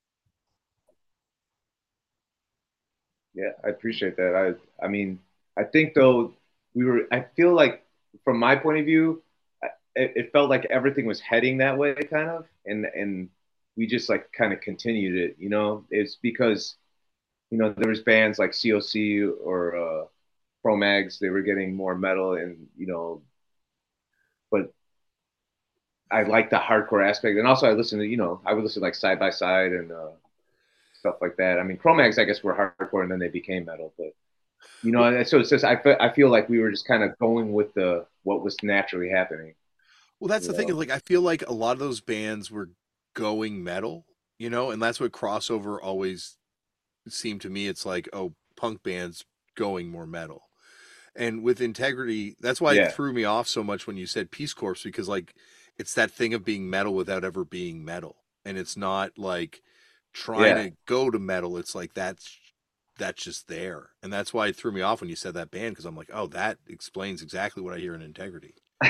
Yeah, I appreciate that. I I mean, I think though we were. I feel like from my point of view, it, it felt like everything was heading that way, kind of, and and we just like kind of continued it. You know, it's because you know there was bands like C O C or uh, Cro-Mags. They were getting more metal, and you know, but I like the hardcore aspect, and also I listened to you know I would listen to like Side by Side and. Uh, stuff like that. I mean, Cro-Mags, I guess, were hardcore, and then they became metal. But you know, so it's just I feel, I feel like we were just kind of going with the what was naturally happening. Well, that's the know? thing. Is like I feel like a lot of those bands were going metal, you know, and that's what crossover always seemed to me. It's like, oh, punk bands going more metal. And with Integrity, that's why Yeah. it threw me off so much when you said Peace Corps, because like it's that thing of being metal without ever being metal, and it's not like trying Yeah. to go to metal. It's like that's that's just there, and that's why it threw me off when you said that band, because I'm like, oh, that explains exactly what I hear in Integrity.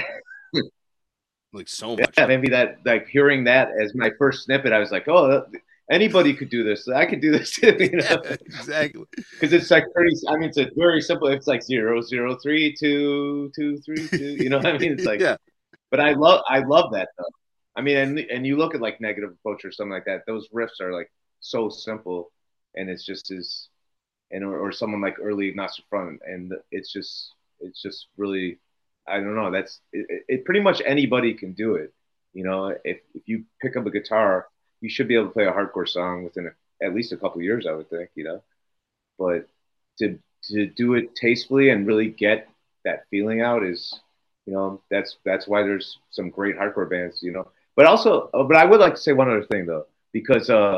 Like so much. Yeah, maybe that like hearing that as my first snippet, I was like, oh, anybody could do this. I could do this too, you know? Yeah, exactly. Because it's like pretty. I mean, it's a very simple. It's like zero zero three two two three two. You know what I mean? It's like, yeah. But I love I love that though. I mean, and and you look at like Negative Approach or something like that. Those riffs are like so simple, and it's just as, and or, or someone like early Agnostic Front, and it's just it's just really, I don't know. That's it, it. Pretty much anybody can do it. You know, if if you pick up a guitar, you should be able to play a hardcore song within a, at least a couple of years, I would think. You know, but to to do it tastefully and really get that feeling out is, you know, that's that's why there's some great hardcore bands. You know. But also, but I would like to say one other thing though, because uh,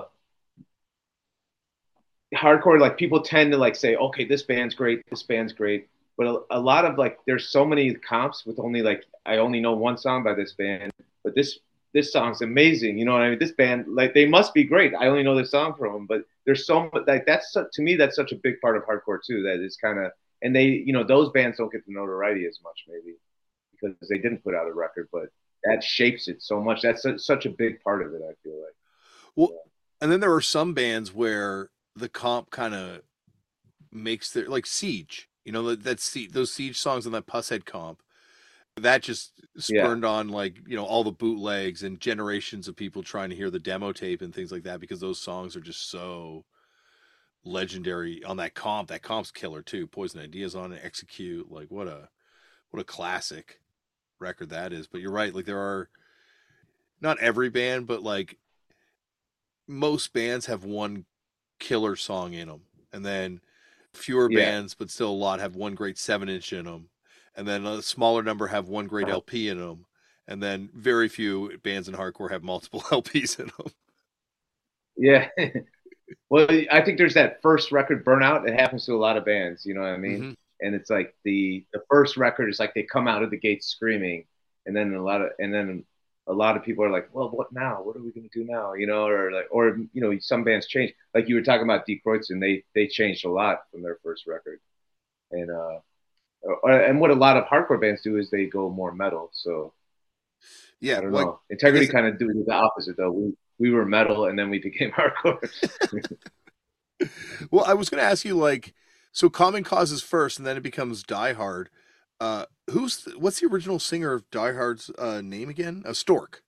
hardcore, like people tend to like say, okay, this band's great, this band's great, but a, a lot of like, there's so many comps with only like, I only know one song by this band, but this this song's amazing. You know what I mean? This band, like, they must be great. I only know this song from them, but there's so much like that's to me that's such a big part of hardcore too. That is kind of, and they, you know, those bands don't get the notoriety as much maybe because they didn't put out a record, but that shapes it so much. That's a, such a big part of it, I feel like. Well, yeah. And then there are some bands where the comp kind of makes their, like Siege, you know, that, that those Siege songs on that Pusshead comp, that just spurned yeah. on like, you know, all the bootlegs and generations of people trying to hear the demo tape and things like that, because those songs are just so legendary on that comp. That comp's killer too. Poison Ideas on it, Execute, like what a, what a classic record that is. But you're right, like there are not every band, but like most bands have one killer song in them, and then fewer yeah. bands but still a lot have one great seven inch in them, and then a smaller number have one great L P in them, and then very few bands in hardcore have multiple L Ps in them. Yeah. Well, I think there's that first record burnout. It happens to a lot of bands, you know what I mean? Mm-hmm. And it's like the the first record is like they come out of the gate screaming, and then a lot of and then a lot of people are like, well, what now? What are we gonna do now? You know, or like, or you know, some bands change. Like you were talking about Die Kreuzen, they they changed a lot from their first record, and uh, or, and what a lot of hardcore bands do is they go more metal. So yeah, I don't like, know. Integrity kind of do the opposite though. We we were metal and then we became hardcore. Well, I was gonna ask you like. So Common Cause is first, and then it becomes Die Hard. Uh, who's the, what's the original singer of Die Hard's uh, name again? Uh, Stork.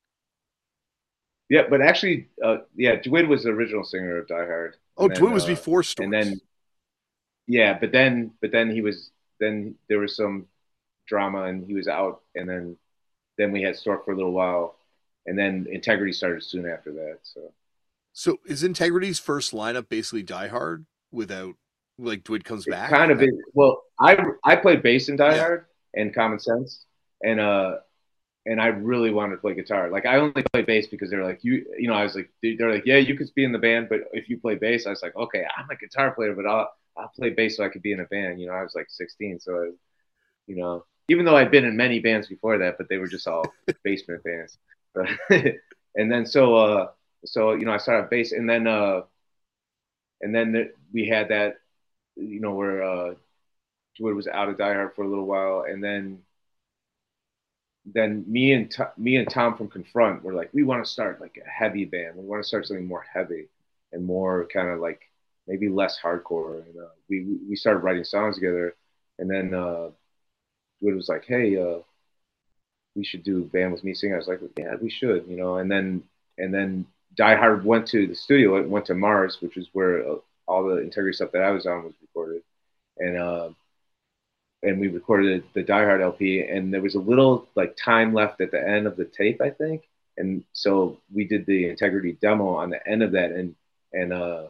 Yeah, but actually, uh, yeah, Dwid was the original singer of Die Hard. Oh, then, Dwid was uh, before Stork. And then, yeah, but then, but then he was, then there was some drama, and he was out, and then, then we had Stork for a little while, and then Integrity started soon after that. So, so is Integrity's first lineup basically Die Hard without? Like Dwid comes back? Kind of. It, well, I I played bass in Die yeah. Hard and Common Sense, and uh, and I really wanted to play guitar. Like I only played bass because they're like you, you know. I was like, they're like, yeah, you could be in the band, but if you play bass, I was like, okay, I'm a guitar player, but I'll I'll play bass so I could be in a band. You know, I was like sixteen, so I, you know, even though I'd been in many bands before that, but they were just all basement bands. But, and then so uh, So you know, I started at bass, and then uh, and then the, we had that, you know, where uh, Dwid was out of Die Hard for a little while, and then then me and me and Tom from Confront were like, we want to start like a heavy band. We want to start something more heavy and more kind of like maybe less hardcore. And uh, we we started writing songs together, and then uh, Dwid was like, hey, uh, we should do a band with me singing. I was like, yeah, we should, you know. And then and then Die Hard went to the studio. It went to Mars, which is where uh, all the Integrity stuff that I was on was recorded, and. Uh, and we recorded the Die Hard L P, and there was a little like time left at the end of the tape, I think. And so we did the Integrity demo on the end of that, and and uh,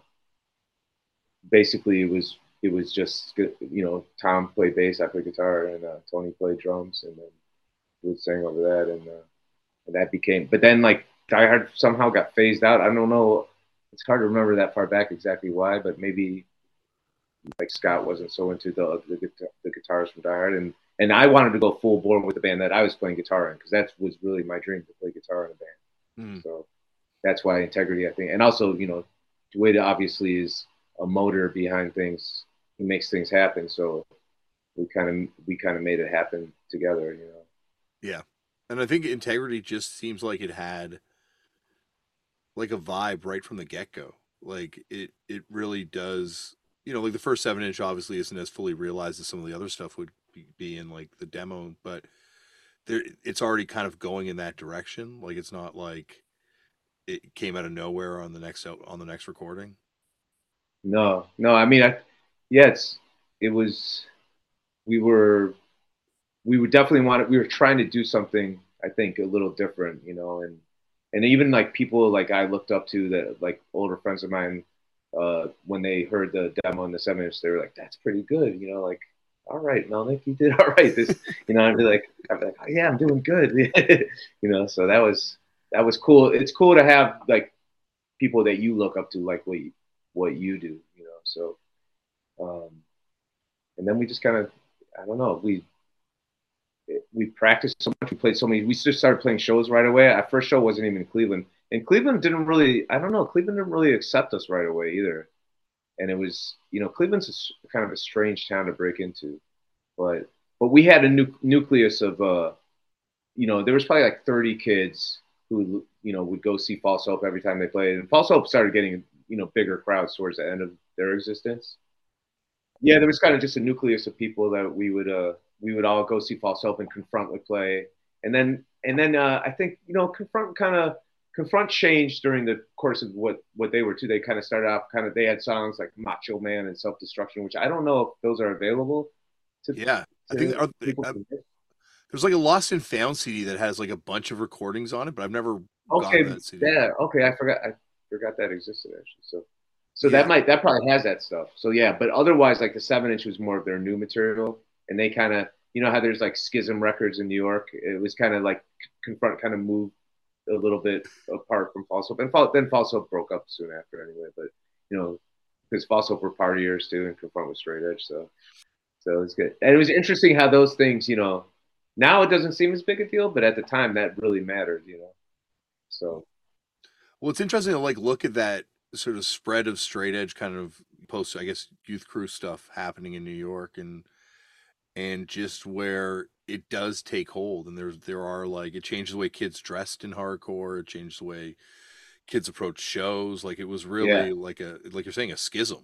basically it was it was just, you know, Tom played bass, I played guitar, and uh, Tony played drums, and then we would sing over that, and, uh, and that became. But then like Die Hard somehow got phased out. I don't know. It's hard to remember that far back exactly why, but maybe. Like Scott wasn't so into the the, the guitars from Die Hard, and and I wanted to go full bore with the band that I was playing guitar in, because that was really my dream, to play guitar in a band. Mm. So that's why Integrity, I think, and also, you know, Dwid obviously is a motor behind things. He makes things happen, so we kind of we kind of made it happen together, you know. Yeah, and I think Integrity just seems like it had like a vibe right from the get go. Like it it really does. You know, like the first seven inch obviously isn't as fully realized as some of the other stuff would be in like the demo, but there it's already kind of going in that direction. Like it's not like it came out of nowhere on the next on the next recording. No, no, I mean, I, yeah, it's it was we were we were definitely wanted we were trying to do something, I think, a little different, you know, and and even like people like I looked up to, that like older friends of mine. Uh, when they heard the demo in the seven inch, they were like, "That's pretty good," you know. Like, all right, Melnick, you did all right. This, you know, I'd be like, I'd be like, oh, "Yeah, I'm doing good," you know. So that was that was cool. It's cool to have like people that you look up to, like what you, what you do, you know. So, um, and then we just kind of, I don't know, we we practiced so much, we played so many. We just started playing shows right away. Our first show wasn't even in Cleveland. And Cleveland didn't really, I don't know, Cleveland didn't really accept us right away either. And it was, you know, Cleveland's a, kind of a strange town to break into. But but we had a nu- nucleus of, uh, you know, there was probably like thirty kids who, you know, would go see False Hope every time they played. And False Hope started getting, you know, bigger crowds towards the end of their existence. Yeah, there was kind of just a nucleus of people that we would, uh, we would all go see False Hope, and Confront would play. And then, and then uh, I think, you know, Confront kind of, Confront changed during the course of what, what they were too. They kind of started off kind of, they had songs like Macho Man and Self Destruction, which I don't know if those are available. To, yeah, to I think are, uh, there's like a Lost and Found C D that has like a bunch of recordings on it, but I've never okay, gotten that C D. Yeah, okay, I forgot, I forgot that existed actually. So, so yeah. that might that probably has that stuff. So yeah, but otherwise, like the seven inch was more of their new material, and they kind of, you know how there's like Schism Records in New York. It was kind of like Confront kind of moved a little bit apart from False Hope, and then False Hope broke up soon after anyway. But you know, because False Hope were partiers too, and Confront was straight edge, so so it was good. And it was interesting how those things, you know, now it doesn't seem as big a deal, but at the time that really mattered, you know. So, well, it's interesting to like look at that sort of spread of straight edge kind of post, I guess, youth crew stuff happening in New York, and and just where it does take hold, and there's there are like it changes the way kids dressed in hardcore, it changed the way kids approach shows. Like it was really yeah. like a like you're saying a schism.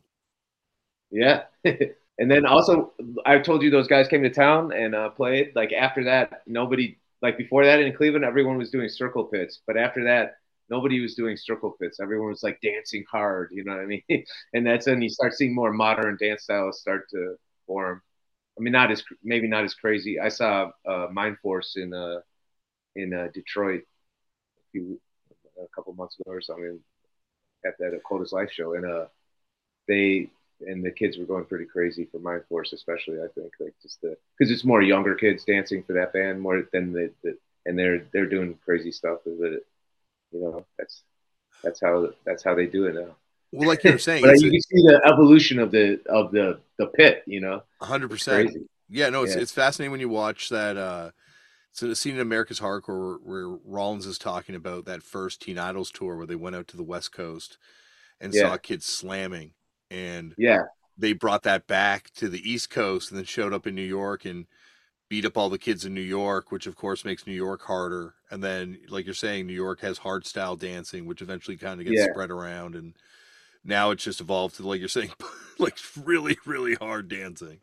Yeah. And then also I told you those guys came to town and uh, played. Like after that, nobody, like before that in Cleveland, everyone was doing circle pits, but after that, nobody was doing circle pits. Everyone was like dancing hard, you know what I mean? And that's when you start seeing more modern dance styles start to form. I mean, not as maybe not as crazy. I saw uh, Mind Force in uh, in uh, Detroit a, few, a couple months ago or something at that Coda's Life show, and uh, they and the kids were going pretty crazy for Mind Force, especially I think, like just the because it's more younger kids dancing for that band more than the, the and they're they're doing crazy stuff with it. You know, that's that's how that's how they do it now. Well, like you're saying, but you a, can see the evolution of the of the the pit. You know, a hundred percent. Yeah, no, it's yeah. it's fascinating when you watch that. Uh, So the scene in America's Hardcore where, where Rollins is talking about that first Teen Idols tour where they went out to the West Coast and Yeah. saw kids slamming, and Yeah. they brought that back to the East Coast and then showed up in New York and beat up all the kids in New York, which of course makes New York harder. And then, like you're saying, New York has hard style dancing, which eventually kind of gets Yeah. spread around. And now it's just evolved to, like you're saying, like really, really hard dancing.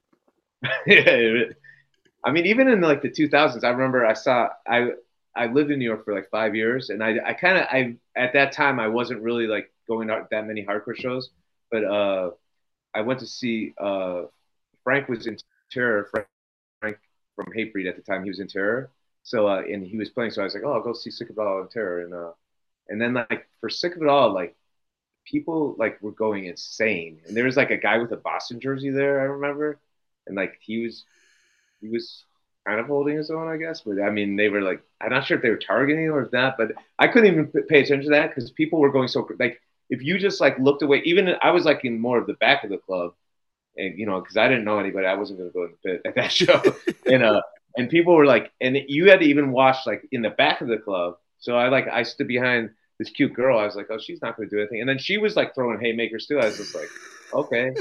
Yeah. I mean, even in like the two thousands, I remember I saw, I, I lived in New York for like five years. And I, I kind of, I, at that time, I wasn't really like going to that many hardcore shows, but uh, I went to see, uh, Frank was in Terror. Frank, Frank from Hatebreed at the time, he was in Terror. So, uh, and he was playing. So I was like, oh, I'll go see Sick of It All in Terror. And, uh, and then like for Sick of It All, like people like were going insane. And there was like a guy with a Boston jersey there, I remember. And like, he was, he was kind of holding his own, I guess. But I mean, they were like, I'm not sure if they were targeting him or if not, but I couldn't even pay attention to that because people were going so, like, if you just like looked away, even I was like in more of the back of the club, and you know, because I didn't know anybody, I wasn't going to go in the pit at that show, and uh, and people were like, and you had to even watch like in the back of the club. So I like I stood behind this cute girl. I was like, oh, she's not going to do anything, and then she was like throwing haymakers too. I was just like, okay,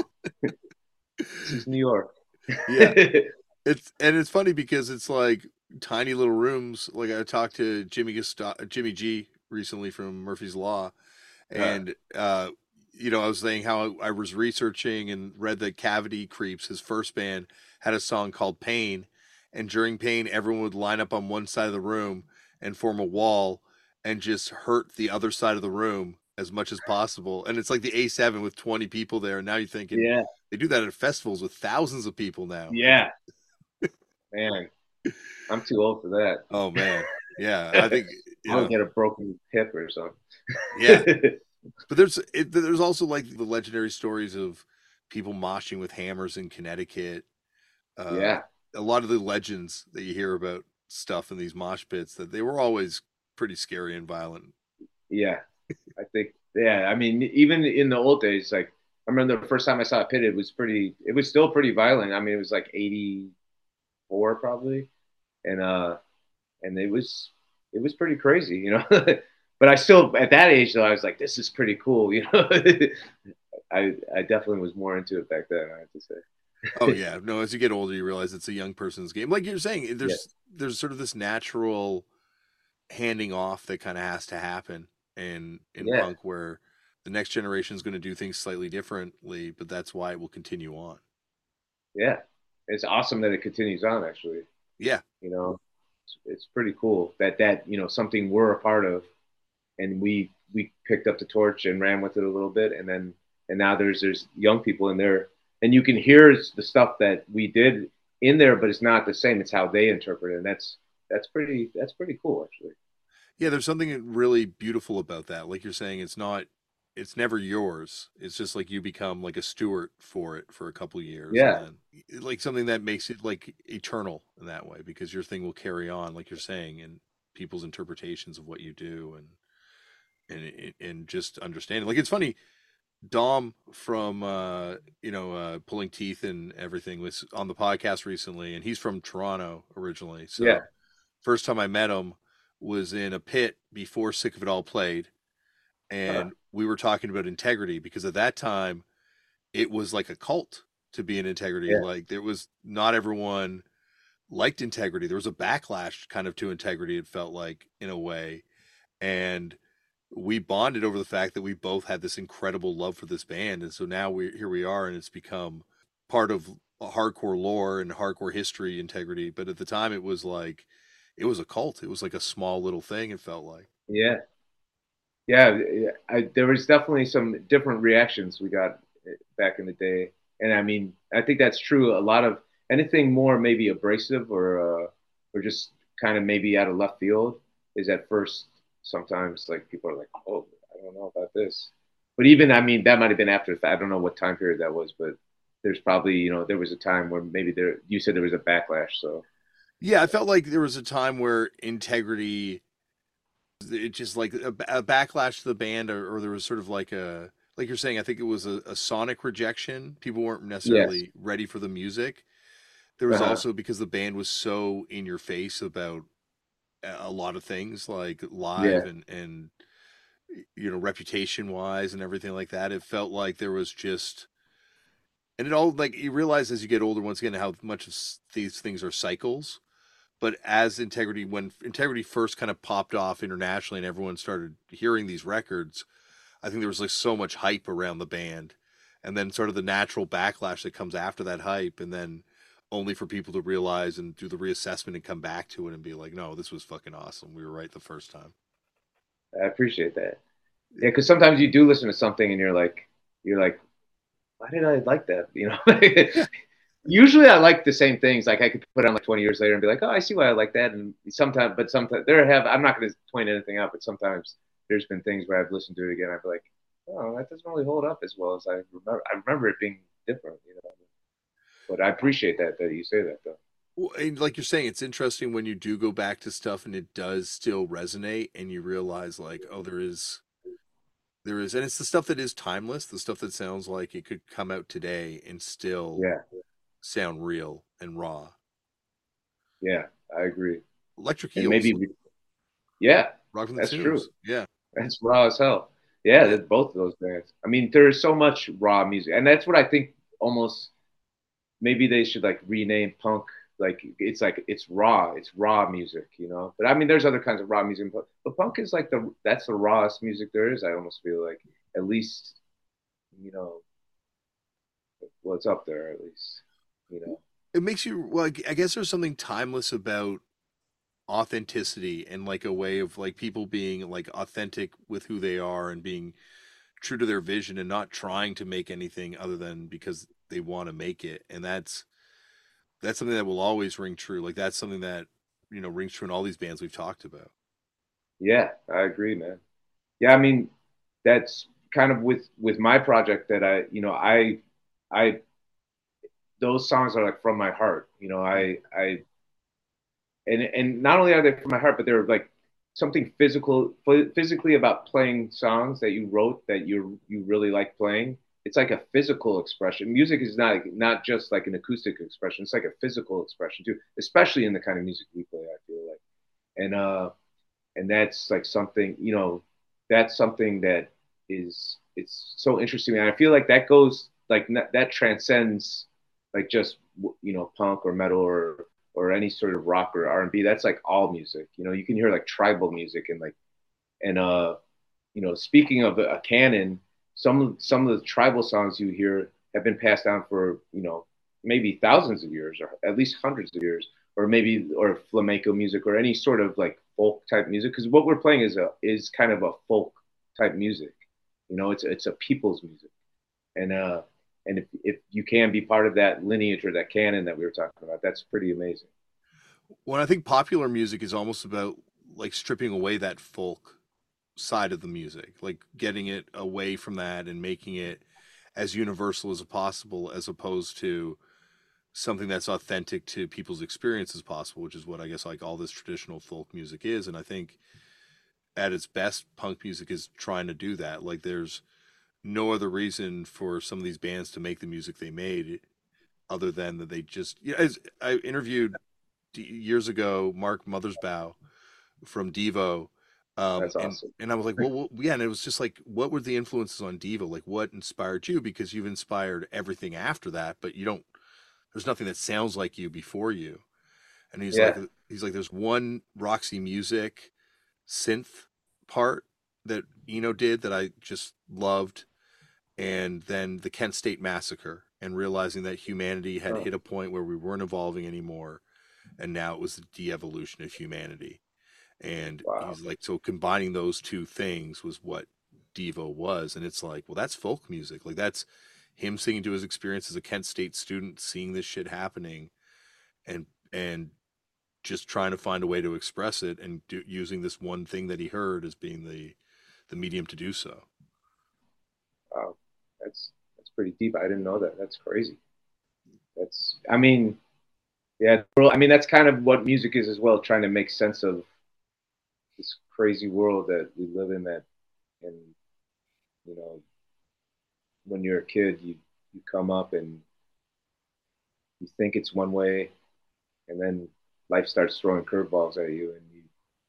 this is New York. Yeah. It's and it's funny because it's like tiny little rooms. Like I talked to Jimmy Gusta- Jimmy G recently from Murphy's Law, and uh, you know I was saying how I was researching and read that Cavity Creeps, his first band, had a song called Pain, and during Pain, everyone would line up on one side of the room and form a wall and just hurt the other side of the room as much as possible. And it's like the A seven with twenty people there, and now you're thinking, Yeah, they do that at festivals with thousands of people now. yeah. Man, I'm too old for that. Oh man, yeah. I think you I'll know, get a broken hip or something. yeah. But there's it, there's also like the legendary stories of people moshing with hammers in Connecticut. Uh, Yeah. A lot of the legends that you hear about stuff in these mosh pits, that they were always pretty scary and violent. Yeah, I think. Yeah, I mean, even in the old days, like I remember the first time I saw a pit, it was pretty. It was still pretty violent. I mean, it was like eighty-four probably, and uh, and it was it was pretty crazy, you know. But I still at that age though, I was like, this is pretty cool, you know. I I definitely was more into it back then, I have to say. Oh yeah, no. As you get older, you realize it's a young person's game. Like you're saying, there's Yes. there's sort of this natural handing off that kind of has to happen in in Yeah. punk, where the next generation is going to do things slightly differently, but that's why it will continue on. Yeah, it's awesome that it continues on. Actually, Yeah, you know, it's, it's pretty cool that that you know something we're a part of, and we we picked up the torch and ran with it a little bit, and then and now there's there's young people in there, and you can hear the stuff that we did in there, but it's not the same. It's how they interpret it, and that's that's pretty that's pretty cool actually. yeah. There's something really beautiful about that. Like you're saying, it's not, it's never yours. It's just like you become like a steward for it for a couple of years. Yeah. And then, like something that makes it like eternal in that way, because your thing will carry on, like you're saying, and people's interpretations of what you do, and and and just understanding. Like it's funny, Dom from uh, you know uh, Pulling Teeth and everything was on the podcast recently, and he's from Toronto originally. So Yeah. first time I met him was in a pit before Sick of It All played, and Uh-huh. we were talking about integrity, because at that time it was like a cult to be in integrity. Yeah. Like there was not everyone liked integrity. There was a backlash kind of to integrity, it felt like, in a way. And we bonded over the fact that we both had this incredible love for this band. And so now we here we are, and it's become part of hardcore lore and hardcore history, integrity. But at the time it was like, it was a cult. It was like a small little thing, it felt like. Yeah. Yeah, I, there was definitely some different reactions we got back in the day, and I mean, I think that's true. A lot of anything more maybe abrasive or uh, or just kind of maybe out of left field is at first sometimes like people are like, oh, I don't know about this. But even I mean, that might have been after the fact. I don't know what time period that was, but there's probably you know there was a time where maybe there you said there was a backlash. So Yeah, I felt like there was a time where integrity, it just like a, a backlash to the band, or, or there was sort of like a, like you're saying, I think it was a, a sonic rejection. People weren't necessarily ready for the music. There was Uh-huh. also because the band was so in your face about a lot of things like live Yeah. and and you know reputation wise and everything like that. It felt like there was just and it all like you realize as you get older once again how much of these things are cycles. But as Integrity, when Integrity first kind of popped off internationally and everyone started hearing these records, I think there was like so much hype around the band, and then sort of the natural backlash that comes after that hype, and then only for people to realize and do the reassessment and come back to it and be like, no, this was fucking awesome. We were right the first time. I appreciate that. Yeah, because sometimes you do listen to something and you're like, you're like, why did I like that? You know, usually I like the same things. Like I could put on like twenty years later and be like, oh, I see why I like that. And sometimes, but sometimes there have, I'm not going to point anything out, but sometimes there's been things where I've listened to it again. I'd be like, oh, that doesn't really hold up as well as I remember. I remember it being different, you know. But I appreciate that that you say that though. Well, and like you're saying, it's interesting when you do go back to stuff and it does still resonate, and you realize like, oh, there is, there is, and it's the stuff that is timeless, the stuff that sounds like it could come out today and still Yeah, sound real and raw. yeah, I agree. Electric And Eels, maybe, yeah, Rock from the that's Tombs. true. Yeah, That's raw as hell. Yeah, Yeah. that's both of those bands. I mean, there's so much raw music, and that's what I think. Almost maybe they should like rename punk. Like it's like it's raw. It's raw music, you know. But I mean, there's other kinds of raw music, but, but punk is like the that's the rawest music there is. I almost feel like at least, you know, well, it's up there at least, you know. it makes you. Well, I I guess there's something timeless about authenticity and like a way of like people being like authentic with who they are and being true to their vision and not trying to make anything other than because they want to make it. And that's that's something that will always ring true. Like that's something that you know rings true in all these bands we've talked about. Yeah, I agree, man. Yeah, I mean, that's kind of with with my project that I, you know, I I those songs are like from my heart. You know, I I and and not only are they from my heart, but they're like something physical physically about playing songs that you wrote that you you really like playing. It's like a physical expression. Music is not not just like an acoustic expression. It's like a physical expression too, especially in the kind of music we play, I feel like. And uh and that's like something, you know, that's something that is it's so interesting. And I feel like that goes like that transcends like just you know punk or metal or or any sort of rock or R and B. That's like all music. You know, you can hear like tribal music and like and uh you know speaking of a canon, some some of the tribal songs you hear have been passed down for you know maybe thousands of years or at least hundreds of years or maybe or flamenco music or any sort of like folk type music because what we're playing is a is kind of a folk type music. You know, it's it's a people's music, and uh, and if if you can be part of that lineage or that canon that we were talking about, that's pretty amazing. When I think popular music is almost about like stripping away that folk side of the music, like getting it away from that and making it as universal as possible, as opposed to something that's authentic to people's experience as possible, which is what I guess like all this traditional folk music is. And I think at its best, punk music is trying to do that. Like there's no other reason for some of these bands to make the music they made other than that they just, you know, as I interviewed years ago, Mark Mothersbaugh from Devo. Um, That's and, awesome. and I was like, well, well, yeah. And it was just like, what were the influences on Devo? Like what inspired you? Because you've inspired everything after that, but you don't, there's nothing that sounds like you before you. And he's Yeah. like, he's like, there's one Roxy Music synth part that Eno did that I just loved. And then the Kent State Massacre and realizing that humanity had Oh. hit a point where we weren't evolving anymore. And now it was the de-evolution of humanity. And Wow. he's like, so combining those two things was what Devo was. And it's like, well, that's folk music. Like that's him singing to his experience as a Kent State student, seeing this shit happening and, and just trying to find a way to express it and do, using this one thing that he heard as being the, the medium to do so. Wow. That's, that's pretty deep. I didn't know that. That's crazy. That's, I mean, yeah, I mean, that's kind of what music is as well, trying to make sense of this crazy world that we live in that, and, you know, when you're a kid, you, you come up and you think it's one way, and then life starts throwing curveballs at you, and you,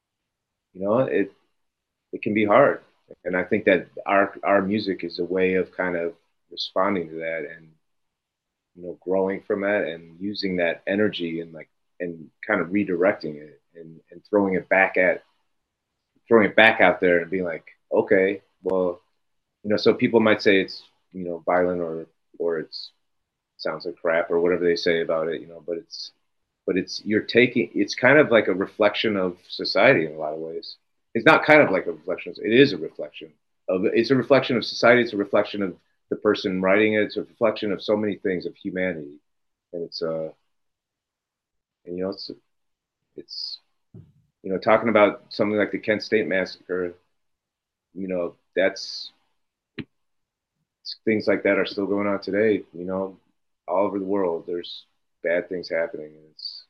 you know, it it can be hard. And I think that our our music is a way of kind of responding to that and you know growing from that and using that energy and like and kind of redirecting it and, and throwing it back at throwing it back out there and being like, okay, well, you know, so people might say it's you know violent or or it's sounds like crap or whatever they say about it, you know, but it's but it's you're taking it's kind of like a reflection of society in a lot of ways. It's not kind of like a reflection, it is a reflection of it's a reflection of society, it's a reflection of the person writing it, it's a reflection of so many things of humanity. And it's uh and you know it's it's you know talking about something like the Kent State massacre, you know, that's things like that are still going on today, you know, all over the world. There's bad things happening. And it's,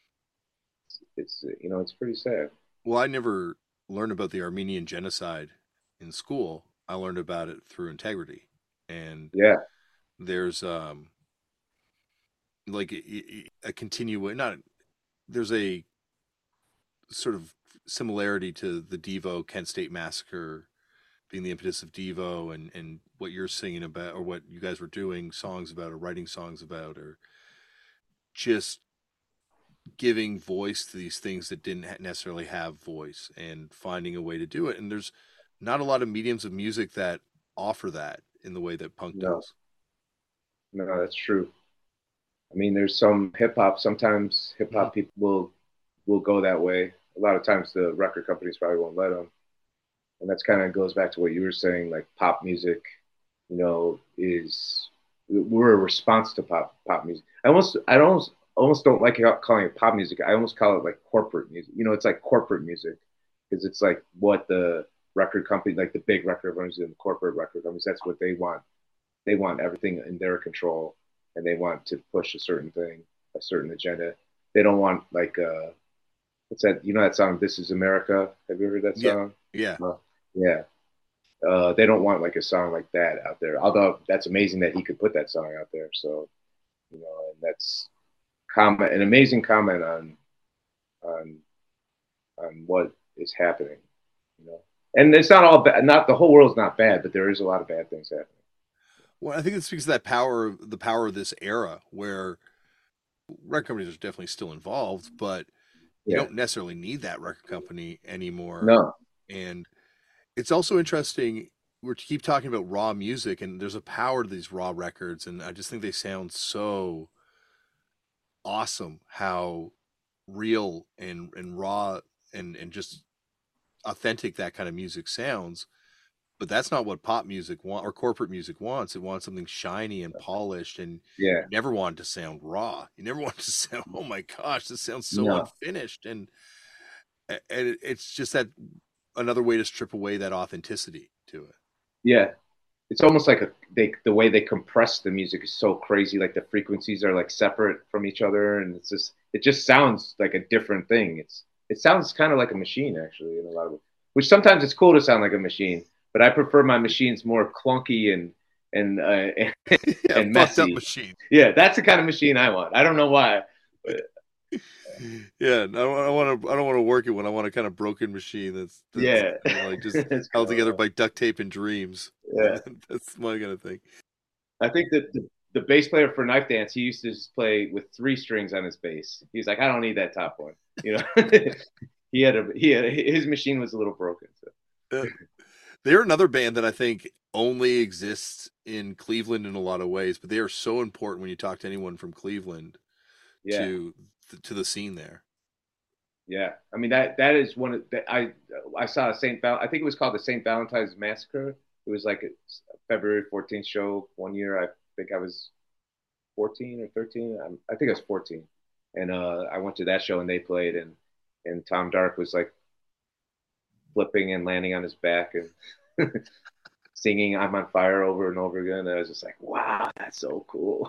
it's, you know, it's pretty sad. Well, I never learned about the Armenian genocide in school. I learned about it through Integrity. And yeah, there's, um, like a, a continue, not, there's a sort of similarity to the Devo Kent State massacre being the impetus of Devo and, and what you're singing about or what you guys were doing songs about or writing songs about or just giving voice to these things that didn't necessarily have voice and finding a way to do it. And there's not a lot of mediums of music that offer that in the way that punk no. does. No, that's true. I mean, there's some hip hop, sometimes hip hop mm-hmm. people will, will go that way. A lot of times the record companies probably won't let them. And that's kind of goes back to what you were saying, like pop music, you know, is we're a response to pop pop music. I almost I almost almost don't like calling it pop music. I almost call it like corporate music. You know, it's like corporate music because it's like what the record company, like the big record companies and the corporate record companies, that's what they want. They want everything in their control, and they want to push a certain thing, a certain agenda. They don't want like uh, what's that? You know that song, "This Is America"? Have you heard that song? Yeah. yeah. Uh, Yeah. Uh, they don't want like a song like that out there. Although that's amazing that he could put that song out there. So, you know, and that's comment an amazing comment on on on what is happening. You know, and it's not all bad. Not the whole world's not bad, but there is a lot of bad things happening. Well, I think it speaks to that power, the power of this era, where record companies are definitely still involved, but you Yeah. don't necessarily need that record company anymore. No. And it's also interesting. We keep talking about raw music, and there's a power to these raw records, and I just think they sound so awesome. How real and and raw and and just authentic that kind of music sounds. But that's not what pop music want or corporate music wants. It wants something shiny and polished, and yeah, you never want it to sound raw. You never want it to sound, oh my gosh, this sounds so no. unfinished, and and it's just that. Another way to strip away that authenticity to it. Yeah, it's almost like a they the way they compress the music is so crazy. Like the frequencies are like separate from each other, and it's just it just sounds like a different thing. It's it sounds kind of like a machine actually in a lot of ways. Which sometimes it's cool to sound like a machine, but I prefer my machines more clunky and and uh, and, yeah, and messy. Up machine. Yeah, that's the kind of machine I want. I don't know why. But, yeah, I don't, I don't want to. I don't want to work it when I want a kind of broken machine that's, that's yeah, kind of like just held together by duct tape and dreams. Yeah, that's my kind of thing. I think that the, the bass player for Knife Dance, he used to just play with three strings on his bass. He's like, I don't need that top one. You know, he had a he had a, his machine was a little broken. So. Uh, they're another band that I think only exists in Cleveland in a lot of ways, but they are so important when you talk to anyone from Cleveland. Yeah. To to the scene there. Yeah, I mean that that is one of the, I I saw a Saint Val I think it was called the Saint Valentine's Massacre. It was like a February fourteenth show one year. I think I was fourteen or thirteen. I'm, I think I was fourteen, and uh, I went to that show and they played and and Tom Dark was like flipping and landing on his back and singing "I'm on Fire" over and over again. And I was just like, wow, that's so cool.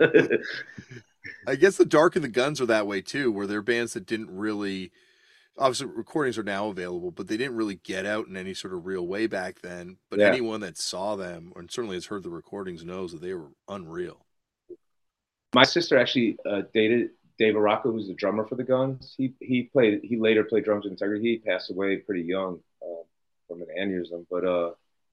I guess the Dark and the Guns are that way too, where they're bands that didn't really, obviously recordings are now available, but they didn't really get out in any sort of real way back then. But yeah. anyone that saw them, and certainly has heard the recordings, knows that they were unreal. My sister actually uh, dated Dave Araka, who's the drummer for the Guns. He he played. He later played drums with Integrity. He passed away pretty young uh, from an aneurysm. But uh,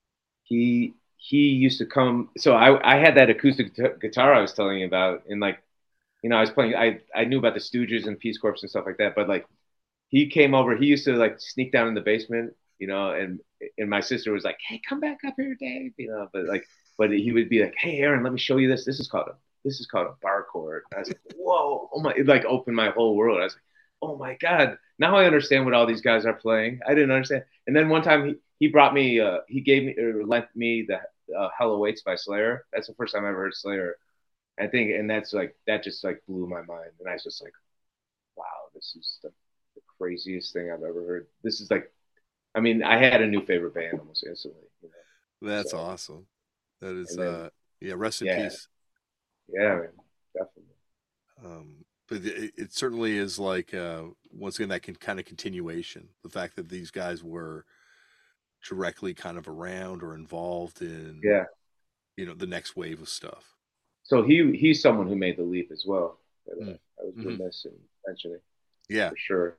he he used to come. So I I had that acoustic t- guitar I was telling you about, and like, you know, I was playing. I I knew about the Stooges and Peace Corps and stuff like that. But like, he came over. He used to like sneak down in the basement, you know, and and my sister was like, "Hey, come back up here, Dave," you know. But like, but he would be like, "Hey, Aaron, let me show you this. This is called a this is called a bar chord." I was like, "Whoa, oh my!" It like opened my whole world. I was like, "Oh my god!" Now I understand what all these guys are playing. I didn't understand. And then one time he he brought me, uh, he gave me or lent me the uh, "Hell Awaits" by Slayer. That's the first time I ever heard Slayer. I think, and that's like that just like blew my mind. And I was just like, "Wow, this is the, the craziest thing I've ever heard." This is like, I mean, I had a new favorite band almost instantly. You know? That's so, awesome. That is, then, uh, yeah. Rest in yeah. peace. Yeah, man, definitely. Um, but it, it certainly is like uh, once again that can kind of continuation. The fact that these guys were directly kind of around or involved in, yeah, you know, the next wave of stuff. So he he's someone who made the leap as well. That, uh, mm. I was remiss in mentioning. Yeah, for sure.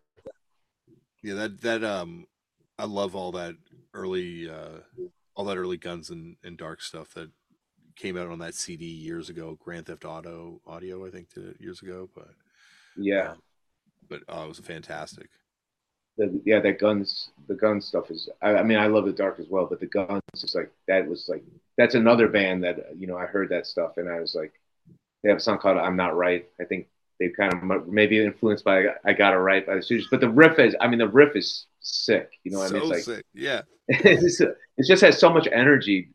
Yeah, that that um, I love all that early, uh, all that early Guns and, and Dark stuff that came out on that C D years ago. Grand Theft Auto Audio, I think, did it years ago. But yeah, um, but uh, it was fantastic. The, yeah, that Guns, the Guns stuff is. I, I mean, I love the Dark as well, but the Guns is like that was like that's another band that you know I heard that stuff and I was like, they have a song called "I'm Not Right." I think they kind of maybe influenced by "I Got It Right" by the Stooges, but the riff is. I mean, the riff is sick. You know, what so I mean, it's like, like yeah, it's, it just has so much energy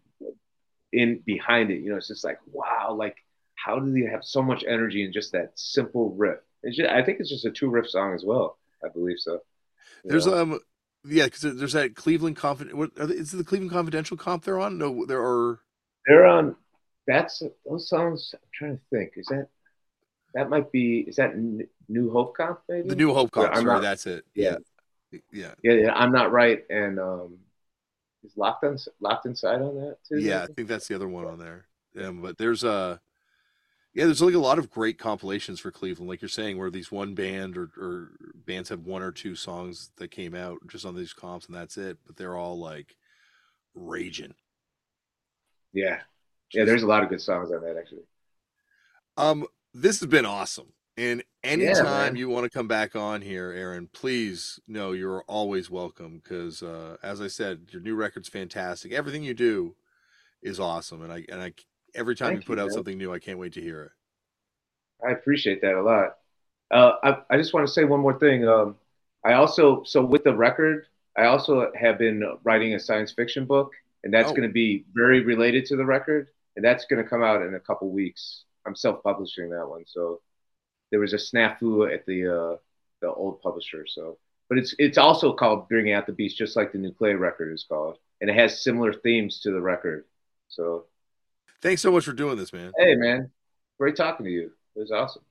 in behind it. You know, it's just like wow, like how do they have so much energy in just that simple riff? It's just, I think it's just a two riff song as well. I believe so. There's know? um yeah, because there's that Cleveland Confident. What are they, is it the Cleveland Confidential comp they're on? No, there are. They're on. That's those songs. I'm trying to think. Is that that might be? Is that N- New Hope comp? Maybe The New Hope comp. I'm Sorry, not, that's it. Yeah. yeah, yeah, yeah, yeah. I'm Not Right. And um, is Locked on Locked Inside on that too? yeah. I think that's the other one on there. Um, but there's a. Uh, Yeah, there's like a lot of great compilations for Cleveland, like you're saying, where these one band or, or bands have one or two songs that came out just on these comps, and that's it. But they're all like raging. Yeah, yeah. There's a lot of good songs on that actually. Um, this has been awesome, and anytime yeah, you want to come back on here, Aaron, please know you're always welcome. Because uh, as I said, your new record's fantastic. Everything you do is awesome, and I and I. Every time Thank you put you, out man. something new, I can't wait to hear it. I appreciate that a lot. Uh, I, I just want to say one more thing. Um, I also, so with the record, I also have been writing a science fiction book, and that's Oh. going to be very related to the record, and that's going to come out in a couple weeks. I'm self-publishing that one, so there was a snafu at the uh, the old publisher. So, but it's it's also called Bringing Out the Beast, just like the New Clay record is called, and it has similar themes to the record. So. Thanks so much for doing this, man. Hey, man. Great talking to you. It was awesome.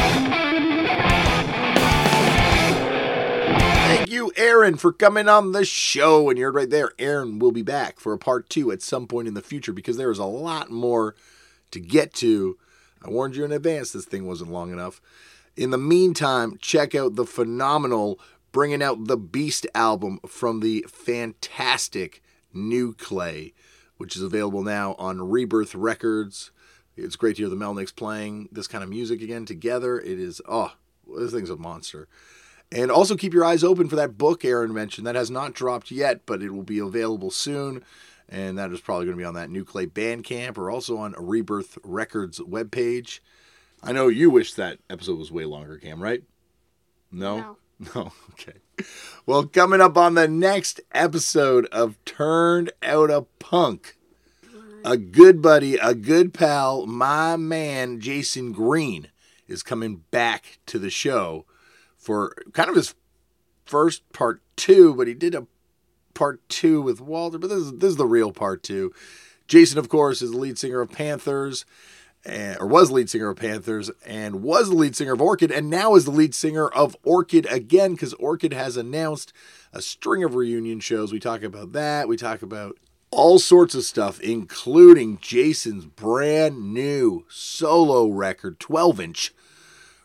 Thank you, Aaron, for coming on the show. And you're right there. Aaron will be back for a part two at some point in the future because there is a lot more to get to. I warned you in advance this thing wasn't long enough. In the meantime, check out the phenomenal Bringing Out the Beast album from the fantastic New Clay, which is available now on Rebirth Records. It's great to hear the Melnicks playing this kind of music again together. It is, oh, this thing's a monster. And also keep your eyes open for that book Aaron mentioned. That has not dropped yet, but it will be available soon. And that is probably going to be on that New Clay Bandcamp or also on Rebirth Records webpage. I know you wish that episode was way longer, Cam, right? No? No. No, okay. Well, coming up on the next episode of Turned Out a Punk, a good buddy, a good pal, my man Jason Green is coming back to the show for kind of his first part two, but he did a part two with Walter, but this is, this is the real part two. Jason, of course, is the lead singer of Panthers, and, or was lead singer of Panthers, and was the lead singer of Orchid, and now is the lead singer of Orchid again, because Orchid has announced a string of reunion shows. We talk about that. We talk about all sorts of stuff, including Jason's brand new solo record, twelve inch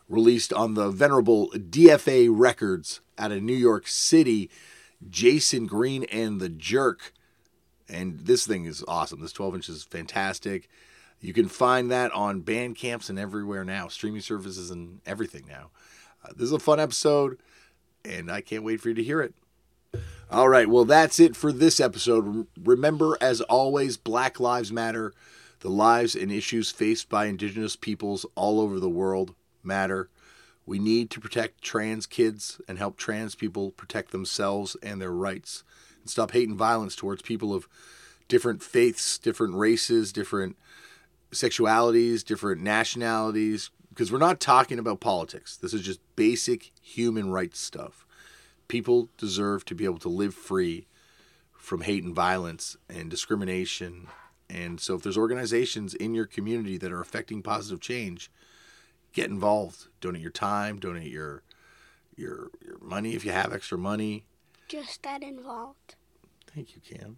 released on the venerable D F A Records out of New York City, Jason Green and the Jerk. And this thing is awesome. This twelve inch is fantastic. You can find that on Bandcamps and everywhere now, streaming services and everything now. Uh, this is a fun episode, and I can't wait for you to hear it. All right, well, that's it for this episode. Remember, as always, Black Lives Matter. The lives and issues faced by Indigenous peoples all over the world matter. We need to protect trans kids and help trans people protect themselves and their rights. And stop hate and violence towards people of different faiths, different races, different sexualities, different nationalities. Because we're not talking about politics. This is just basic human rights stuff. People deserve to be able to live free from hate and violence and discrimination. And so if there's organizations in your community that are affecting positive change, get involved. Donate your time, donate your your your money if you have extra money. Just that involved. Thank you, Cam.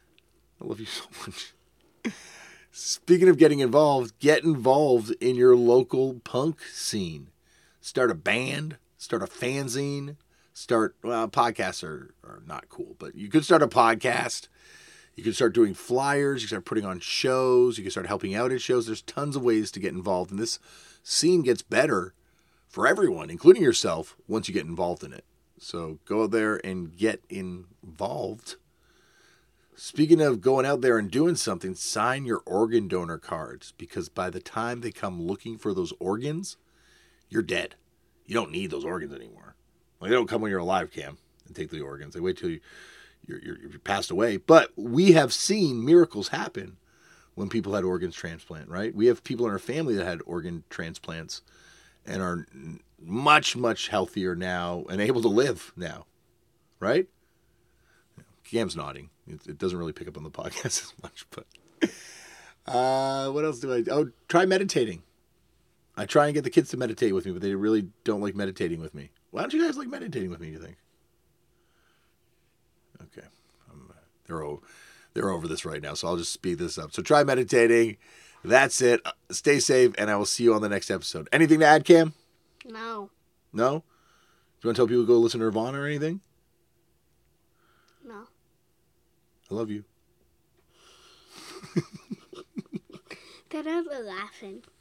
I love you so much. Speaking of getting involved, get involved in your local punk scene. Start a band, start a fanzine, start, well, podcasts are, are not cool, but you could start a podcast. You can start doing flyers. You can start putting on shows. You can start helping out at shows. There's tons of ways to get involved. And this scene gets better for everyone, including yourself, once you get involved in it. So go out there and get involved. Speaking of going out there and doing something, sign your organ donor cards. Because by the time they come looking for those organs, you're dead. You don't need those organs anymore. Well, they don't come when you're alive, Cam, and take the organs. They wait till you You're, you're, you're passed away. But we have seen miracles happen when people had organs transplant, right? We have people in our family that had organ transplants and are much, much healthier now and able to live now, right? Cam's nodding. It, it doesn't really pick up on the podcast as much, but uh, what else do I do? Oh, try meditating. I try and get the kids to meditate with me, but they really don't like meditating with me. Why don't you guys like meditating with me, you think? Okay. Um, they're, over, they're over this right now, so I'll just speed this up. So try meditating. That's it. Stay safe, and I will see you on the next episode. Anything to add, Cam? No. No? Do you want to tell people to go listen to Nirvana or anything? No. I love you. They're not laughing.